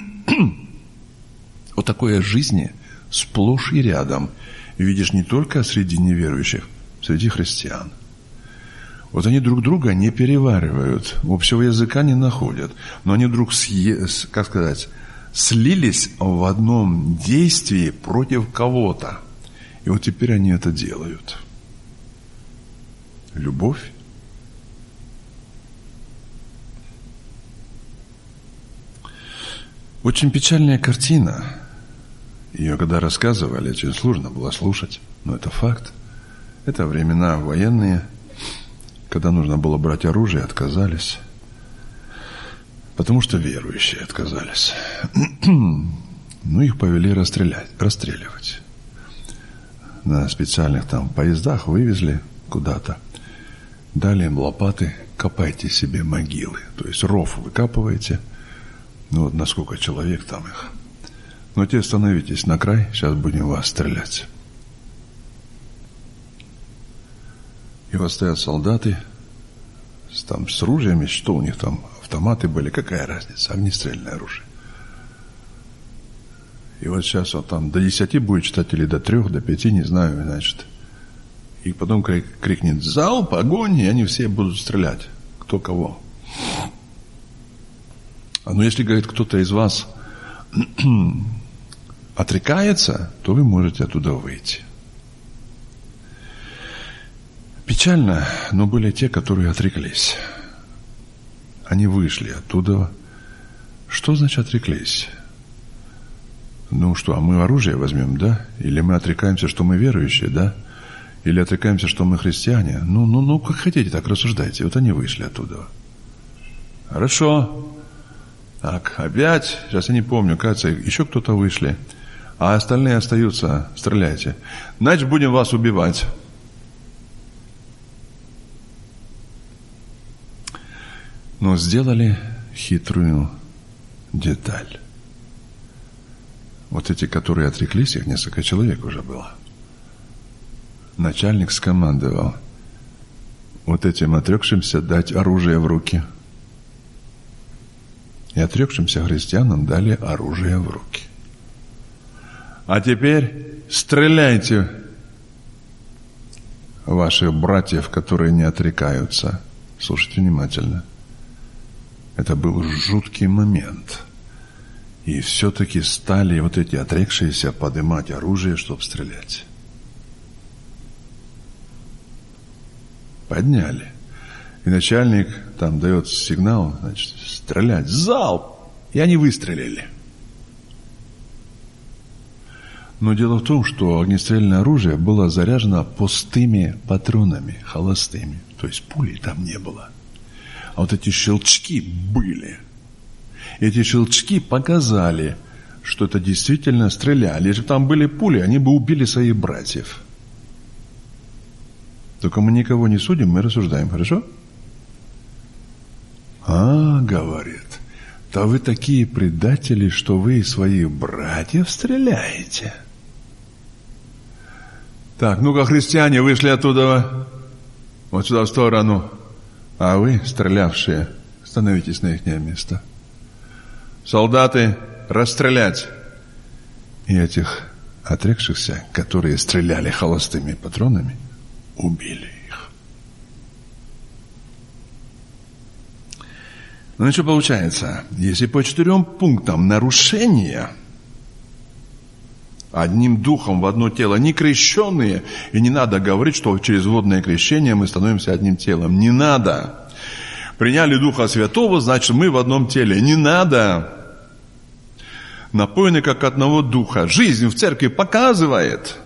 Вот такое жизни сплошь и рядом видишь не только среди неверующих, среди христиан. Вот они друг друга не переваривают, общего языка не находят, но они вдруг, съе, как сказать, слились в одном действии против кого-то. И вот теперь они это делают. Любовь. Очень печальная картина. Ее когда рассказывали, очень сложно было слушать, но это факт. Это времена военные, когда нужно было брать оружие, отказались. Потому что верующие отказались. Ну, их повели расстрелять, расстреливать. На специальных там поездах вывезли куда-то. Дали им лопаты, копайте себе могилы. То есть ров выкапываете. Ну, вот на сколько человек там их. Но те становитесь на край, сейчас будем вас стрелять. И вот стоят солдаты с, там, с ружьями, что у них там, автоматы были, какая разница, огнестрельное оружие. И вот сейчас вот там до десяти будет читать, или до трех, до пяти, не знаю, значит. И потом крик, крикнет «Залп, огонь!» и они все будут стрелять. Кто кого. А ну если, говорит, кто-то из вас отрекается, то вы можете оттуда выйти. Печально, но были те, которые отреклись. Они вышли оттуда. Что значит отреклись? Ну что, а мы оружие возьмем, да? Или мы отрекаемся, что мы верующие, да? Или отрекаемся, что мы христиане? Ну, ну, ну, как хотите, так рассуждайте. Вот они вышли оттуда. Хорошо. Так, опять, сейчас я не помню, кажется, еще кто-то вышли, а остальные остаются, стреляйте. Значит, будем вас убивать. Но сделали хитрую деталь. Вот эти, которые отреклись, их несколько человек уже было. Начальник скомандовал вот этим отрекшимся дать оружие в руки. И отрекшимся христианам дали оружие в руки. А теперь стреляйте ваших братьев, которые не отрекаются. Слушайте внимательно. Это был жуткий момент. И все-таки стали вот эти отрекшиеся поднимать оружие, чтобы стрелять. Подняли. И начальник там дает сигнал, значит, стрелять. Залп! И они выстрелили. Но дело в том, что огнестрельное оружие было заряжено пустыми патронами, холостыми. То есть пулей там не было. А вот эти щелчки были. Эти щелчки показали, что это действительно стреляли. Если бы там были пули, они бы убили своих братьев. Только мы никого не судим, мы рассуждаем, хорошо? А, говорит, да вы такие предатели, что вы своих братьев стреляете. Так, ну-ка, христиане, вышли оттуда, вот сюда в сторону. А вы, стрелявшие, становитесь на их место. Солдаты, расстрелять. И этих отрекшихся, которые стреляли холостыми патронами, убили их. Ну и что получается? Если по четырем пунктам нарушения одним духом в одно тело, не крещенные, и не надо говорить, что через водное крещение мы становимся одним телом. Не надо. Приняли Духа Святого, значит, мы в одном теле. Не надо. Напоены как одного духа. Жизнь в церкви показывает.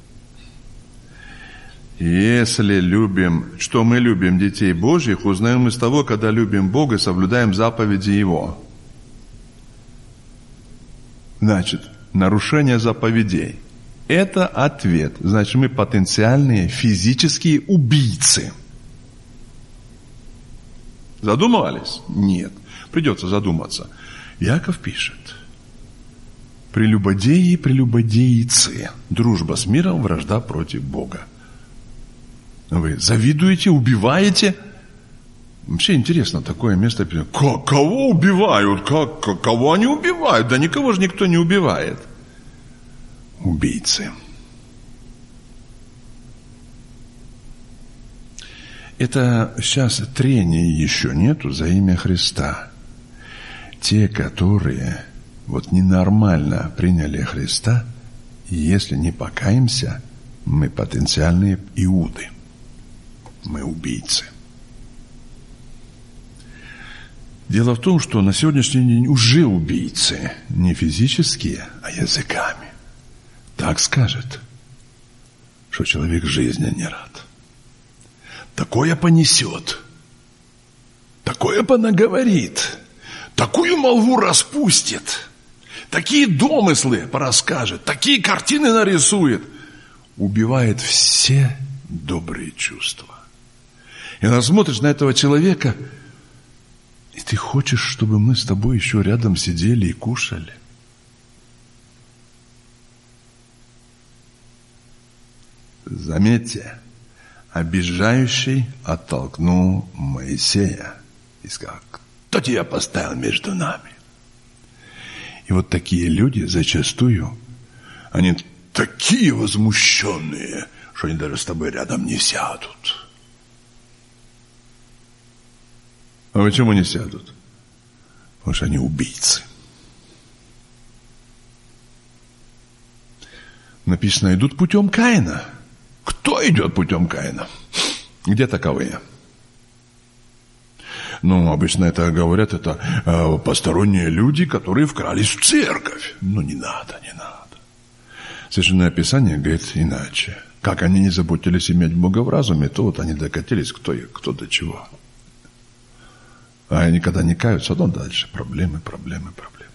Если любим, что мы любим детей Божьих, узнаем из того, когда любим Бога и соблюдаем заповеди Его. Значит, нарушение заповедей – это ответ. Значит, мы потенциальные физические убийцы. Задумывались? Нет. Придется задуматься. Яков пишет. Прелюбодеи и прелюбодеицы. Дружба с миром, вражда против Бога. Вы завидуете, убиваете? Вообще интересно такое место. Кого убивают? Как, кого они убивают? Да никого же никто не убивает. Убийцы. Это сейчас трения еще нету за имя Христа. Те, которые вот ненормально приняли Христа, и если не покаемся, мы потенциальные иуды. Мы убийцы. Дело в том, что на сегодняшний день уже убийцы, не физические, а языками. Так скажет, что человек жизни не рад. Такое понесет, такое понаговорит, такую молву распустит, такие домыслы порасскажет, такие картины нарисует. Убивает все добрые чувства. И когда смотришь на этого человека, и ты хочешь, чтобы мы с тобой еще рядом сидели и кушали. Заметьте, обижающий оттолкнул Моисея и сказал: кто тебя поставил между нами? И вот такие люди зачастую, они такие возмущенные, что они даже с тобой рядом не сядут. А почему не сядут? Потому что они убийцы. Написано, идут путем Каина. Кто идет путем Каина? Где таковые? Ну, обычно это говорят, это э, посторонние люди, которые вкрались в церковь. Ну, не надо, не надо. Священное Писание говорит иначе. Как они не заботились иметь Бога в разуме, то вот они докатились кто, кто до чего. А они когда не каются, то дальше проблемы, проблемы, проблемы.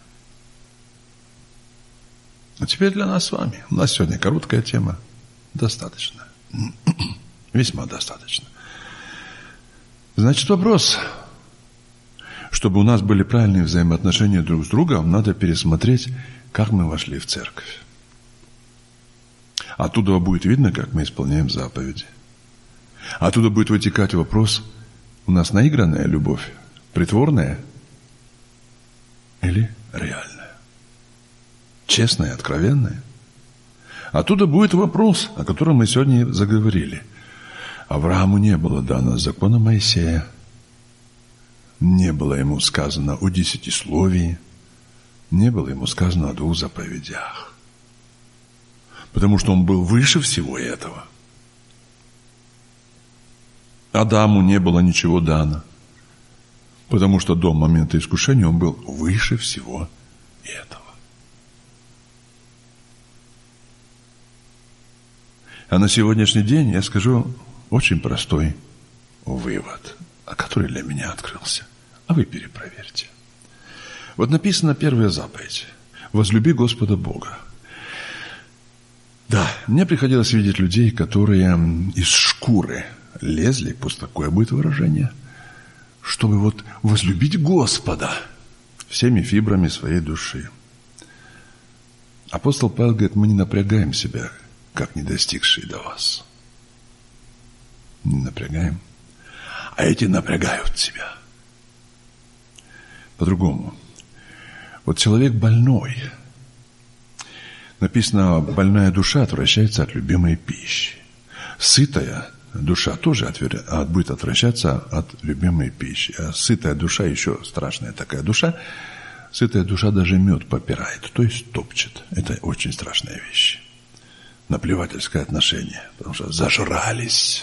А теперь для нас с вами. У нас сегодня короткая тема. Достаточно. Весьма достаточно. Значит, вопрос. Чтобы у нас были правильные взаимоотношения друг с другом, надо пересмотреть, как мы вошли в церковь. Оттуда будет видно, как мы исполняем заповеди. Оттуда будет вытекать вопрос, у нас наигранная любовь, притворная или реальная? Честная, откровенная? Оттуда будет вопрос, о котором мы сегодня заговорили. Аврааму не было дано закона Моисея, не было ему сказано о десятисловии, не было ему сказано о двух заповедях. Потому что он был выше всего этого. Адаму не было ничего дано, потому что до момента искушения он был выше всего этого. А на сегодняшний день я скажу очень простой вывод, который для меня открылся. А вы перепроверьте. Вот написано первая заповедь. Возлюби Господа Бога. Да, мне приходилось видеть людей, которые из шкуры лезли, пусть такое будет выражение, чтобы вот возлюбить Господа всеми фибрами своей души. Апостол Павел говорит, мы не напрягаем себя, как не достигшие до вас. Не напрягаем. А эти напрягают себя. По-другому. Вот человек больной. Написано, больная душа отвращается от любимой пищи. Сытая душа тоже отвер... будет отвращаться от любимой пищи. А сытая душа еще страшная такая душа. Сытая душа даже мед попирает, то есть топчет. Это очень страшная вещь. Наплевательское отношение, потому что зажрались.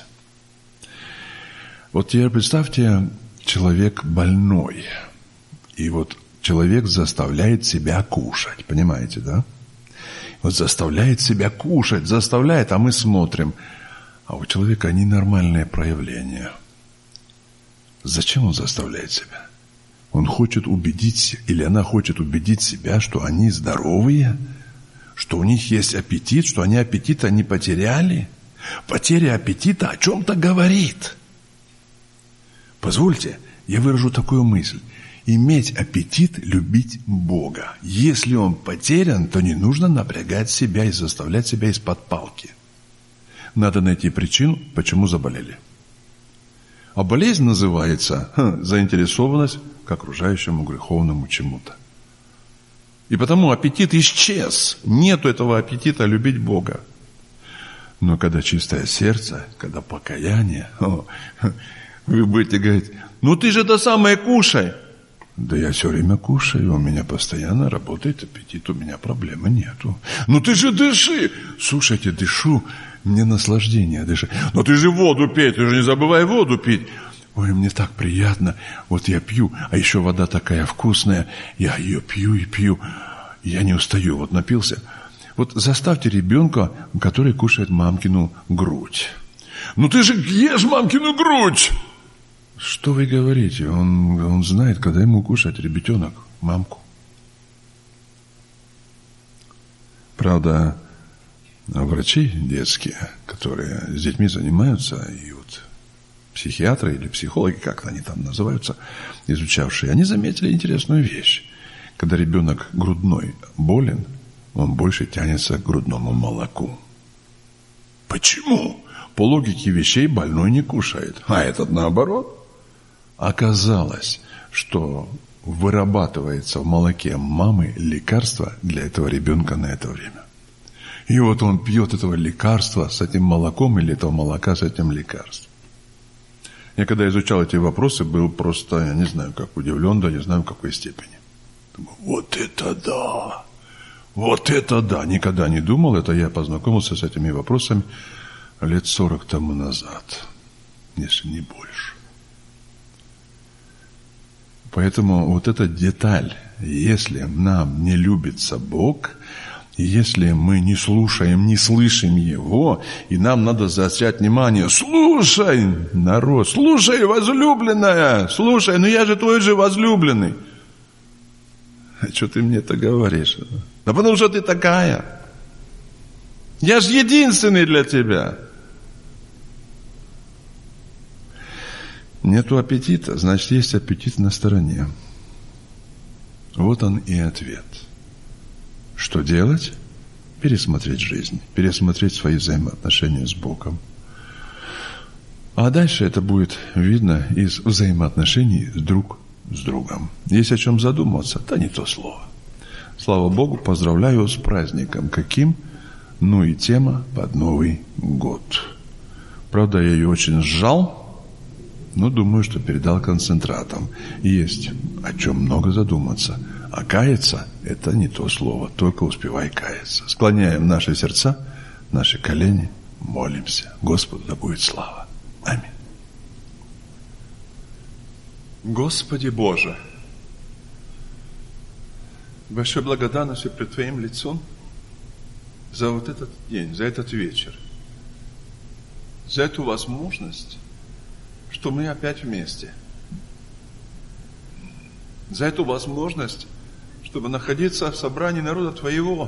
Вот теперь представьте, человек больной. И вот человек заставляет себя кушать. Понимаете, да? Вот заставляет себя кушать, заставляет, а мы смотрим. А у человека ненормальное проявление. Зачем он заставляет себя? Он хочет убедить, или она хочет убедить себя, что они здоровые, что у них есть аппетит, что они аппетита не потеряли. Потеря аппетита о чем-то говорит. Позвольте, я выражу такую мысль. Иметь аппетит, любить Бога. Если он потерян, то не нужно напрягать себя и заставлять себя из-под палки. Надо найти причину, почему заболели. А болезнь называется ха, заинтересованность к окружающему греховному чему-то. И потому аппетит исчез. Нету этого аппетита любить Бога. Но когда чистое сердце, когда покаяние, о, вы будете говорить, ну ты же это самое кушай. Да я все время кушаю, у меня постоянно работает аппетит, у меня проблемы нету. Ну ты же дыши. Слушайте, дышу, мне наслаждение дышать. Но ты же воду пей, ты же не забывай воду пить. Ой, мне так приятно. Вот я пью, а еще вода такая вкусная. Я ее пью и пью. Я не устаю. Вот напился. Вот заставьте ребенка, который кушает мамкину грудь. Ну ты же ешь мамкину грудь. Что вы говорите? Он, он знает, когда ему кушать ребятенок, мамку. Правда, врачи детские, которые с детьми занимаются, и вот психиатры или психологи, как они там называются, изучавшие, они заметили интересную вещь. Когда ребенок грудной болен, он больше тянется к грудному молоку. Почему? По логике вещей больной не кушает, а этот наоборот. Оказалось, что вырабатывается в молоке мамы лекарство для этого ребенка на это время. И вот он пьет этого лекарства с этим молоком или этого молока с этим лекарством. Я когда изучал эти вопросы, был просто, я не знаю, как удивлен, да не знаю, в какой степени. Думаю, вот это да! Вот это да! Никогда не думал, это я познакомился с этими вопросами лет сорок тому назад, если не больше. Поэтому вот эта деталь, если нам не любится Бог, И если мы не слушаем, не слышим Его, и нам надо заострять внимание, слушай, народ, слушай, возлюбленная, слушай, ну я же твой же возлюбленный. А что ты мне это говоришь? Да потому что ты такая. Я же единственный для тебя. Нету аппетита, значит, есть аппетит на стороне. Вот он и ответ. Что делать? Пересмотреть жизнь, пересмотреть свои взаимоотношения с Богом. А дальше это будет видно из взаимоотношений друг с другом. Есть о чем задуматься, да не то слово. Слава Богу, поздравляю с праздником. Каким? Ну и тема под Новый год. Правда, я ее очень сжал, но думаю, что передал концентратом. Есть о чем много задуматься. А каяться – это не то слово, только успевай каяться. Склоняем наши сердца, наши колени, молимся. Господу да будет слава. Аминь. Господи Боже, большой благодарностью пред Твоим лицом за вот этот день, за этот вечер, за эту возможность, что мы опять вместе, за эту возможность, чтобы находиться в собрании народа Твоего.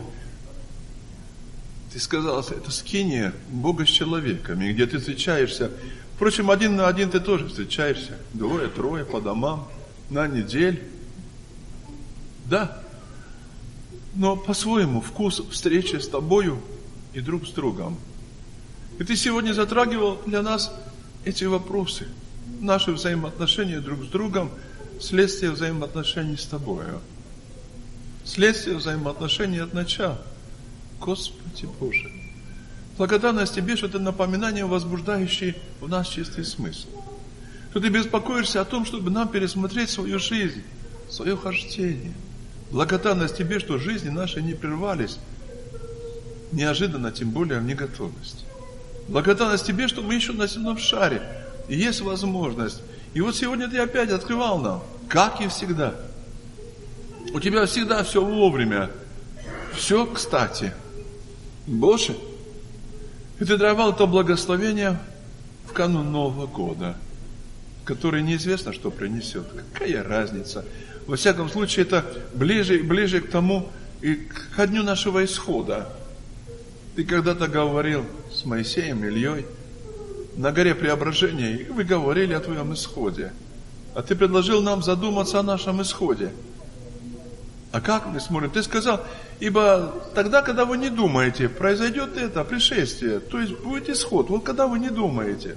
Ты сказал, это скиния Бога с человеками, где ты встречаешься. Впрочем, один на один ты тоже встречаешься. Двое, трое, по домам, на неделю. Да. Но по-своему вкус встречи с Тобою и друг с другом. И Ты сегодня затрагивал для нас эти вопросы. Наши взаимоотношения друг с другом, следствие взаимоотношений с Тобою. Следствие взаимоотношений от начала. Господи Боже, благодарность Тебе, что Ты напоминание, возбуждающее в нас чистый смысл. Что Ты беспокоишься о том, чтобы нам пересмотреть свою жизнь, свое хождение. Благодарность Тебе, что жизни наши не прервались неожиданно, тем более в неготовности. Благодарность Тебе, что мы еще на земном шаре, и есть возможность. И вот сегодня Ты опять открывал нам, как и всегда. У Тебя всегда все вовремя, все кстати. Боже, и Ты даровал это благословение в канун Нового года, который неизвестно, что принесет. Какая разница? Во всяком случае, это ближе и ближе к тому, и к дню нашего исхода. Ты когда-то говорил с Моисеем, Ильей, на горе Преображения, и вы говорили о Твоем исходе. А Ты предложил нам задуматься о нашем исходе. А как мы смотрим? Ты сказал, ибо тогда, когда вы не думаете, произойдет это, пришествие, то есть будет исход. Вот когда вы не думаете.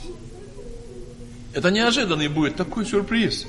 Это неожиданный будет такой сюрприз.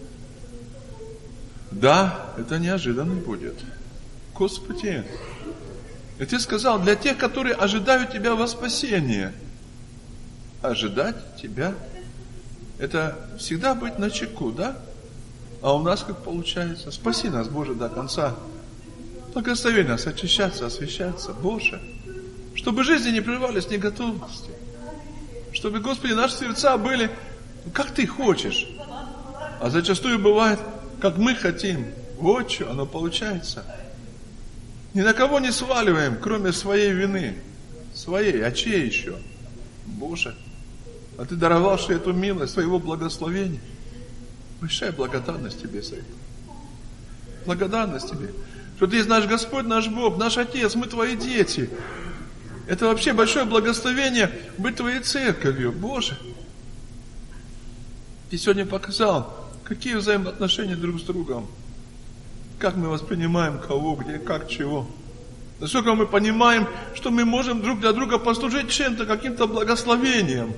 Да, это неожиданный будет. Господи. И Ты сказал, для тех, которые ожидают Тебя во спасение. Ожидать Тебя, это всегда быть начеку, да? А у нас как получается? Спаси нас, Боже, до конца. Благослови нас очищаться, освящаться, Боже. Чтобы жизни не прерывались неготовности. Чтобы, Господи, наши сердца были, как Ты хочешь. А зачастую бывает, как мы хотим. Вот что оно получается. Ни на кого не сваливаем, кроме своей вины. Своей, а чьей еще? Боже, а Ты даровавший эту милость, своего благословения. Большая благодарность Тебе за это. Благодарность Тебе, что Ты есть наш Господь, наш Бог, наш Отец, мы Твои дети. Это вообще большое благословение быть Твоей церковью, Боже. Ты сегодня показал, какие взаимоотношения друг с другом. Как мы воспринимаем кого, где, как, чего. Насколько мы понимаем, что мы можем друг для друга послужить чем-то, каким-то благословением.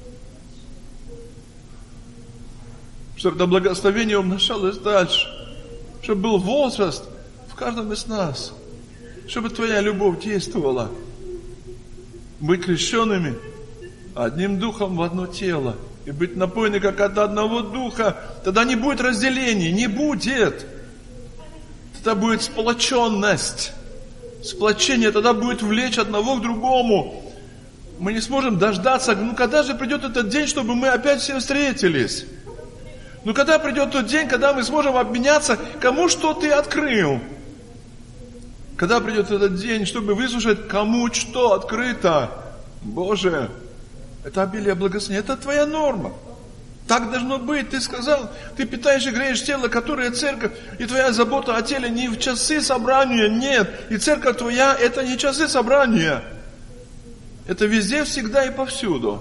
Чтобы это благословение умножалось дальше. Чтобы был возраст в каждом из нас. Чтобы Твоя любовь действовала. Быть крещенными одним духом в одно тело. И быть напоены как от одного духа. Тогда не будет разделений, не будет. Тогда будет сплоченность. Сплочение тогда будет влечь одного к другому. Мы не сможем дождаться, ну когда же придет этот день, чтобы мы опять все встретились? Ну когда придет тот день, когда мы сможем обменяться, кому что Ты открыл? Когда придет этот день, чтобы выслушать, кому что открыто. Боже, это обилие благословения, это твоя норма. Так должно быть, ты сказал, ты питаешь и греешь тело, которое церковь, и твоя забота о теле не в часы собрания, нет. И церковь твоя, это не часы собрания. Это везде, всегда и повсюду.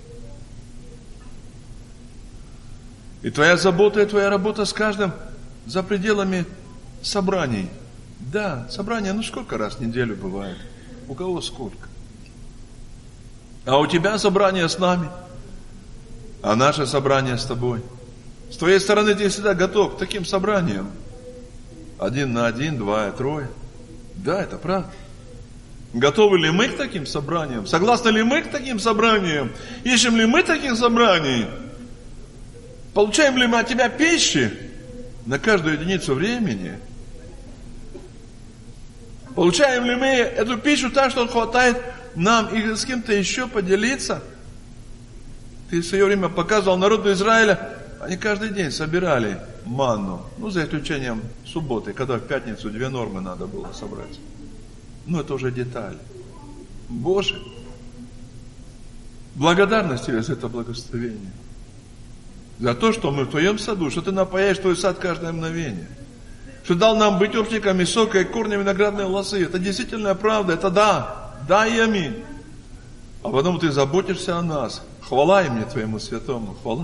И твоя забота, и твоя работа с каждым за пределами собраний. Да, собрания, ну сколько раз в неделю бывает? У кого сколько? А у тебя собрание с нами, а наше собрание с тобой. С твоей стороны ты всегда готов к таким собраниям. Один на один, два, трое. Да, это правда. Готовы ли мы к таким собраниям? Согласны ли мы к таким собраниям? Ищем ли мы таких собраний? Получаем ли мы от тебя пищи на каждую единицу времени? Получаем ли мы эту пищу так, что хватает нам и с кем-то еще поделиться? Ты в свое время показывал народу Израиля, они каждый день собирали манну, ну, за исключением субботы, когда в пятницу две нормы надо было собрать. Ну, это уже детали. Боже, благодарность тебе за это благословение. За то, что мы в Твоем саду, что Ты напаяешь Твой сад каждое мгновение. Что дал нам быть уртниками сока и корня виноградной лозы. Это действительно правда, это да. Да и аминь. А потом Ты заботишься о нас. Хвала имени Твоему святому, хвала.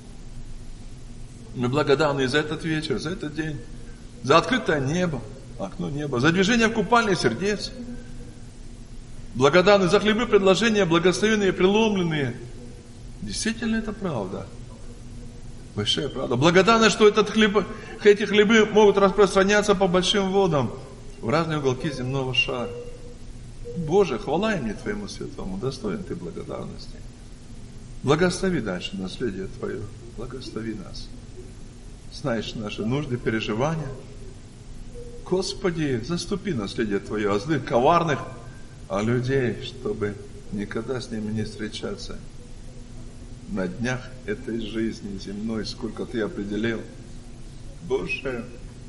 Мы благодарны за этот вечер, за этот день. За открытое небо, окно неба. За движение в купальне сердец. Благодарны за хлебы, предложения, благословенные, преломленные. Действительно это правда. Большая правда. Благодарны, что этот хлеб, эти хлебы могут распространяться по большим водам в разные уголки земного шара. Боже, хвала имени Твоему святому, достоин Ты благодарности. Благослови дальше наследие Твое. Благослови нас. Знаешь наши нужды, переживания. Господи, заступи наследие Твое о злых, коварных, а людей, чтобы никогда с ними не встречаться. На днях этой жизни земной, сколько Ты определил. Боже,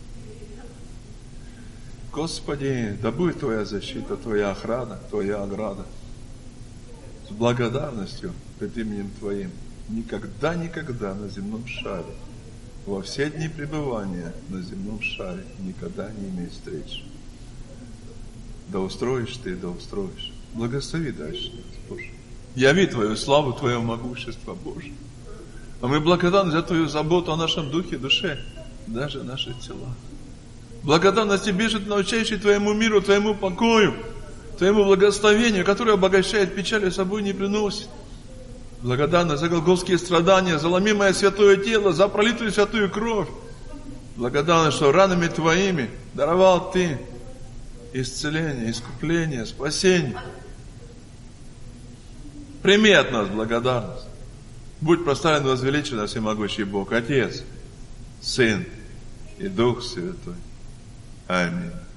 Господи, да будет Твоя защита, Твоя охрана, Твоя ограда. С благодарностью пред именем Твоим никогда, никогда на земном шаре, во все дни пребывания на земном шаре, никогда не имей встреч. Да устроишь Ты, да устроишь. Благослови дальше нас, Боже. Яви Твою славу, Твое могущество, Боже. А мы благодарны за Твою заботу о нашем духе, душе, даже о наших телах. Благодарность Тебе, что Ты научающий Твоему миру, Твоему покою, Твоему благословению, которое обогащает печаль и собой не приносит. Благодарность за голгофские страдания, за ломимое святое тело, за пролитую святую кровь. Благодарность, что ранами Твоими даровал Ты исцеление, искупление, спасение. Прими от нас благодарность. Будь прославлен, возвеличен, всемогущий Бог, Отец, Сын и Дух Святой. Аминь.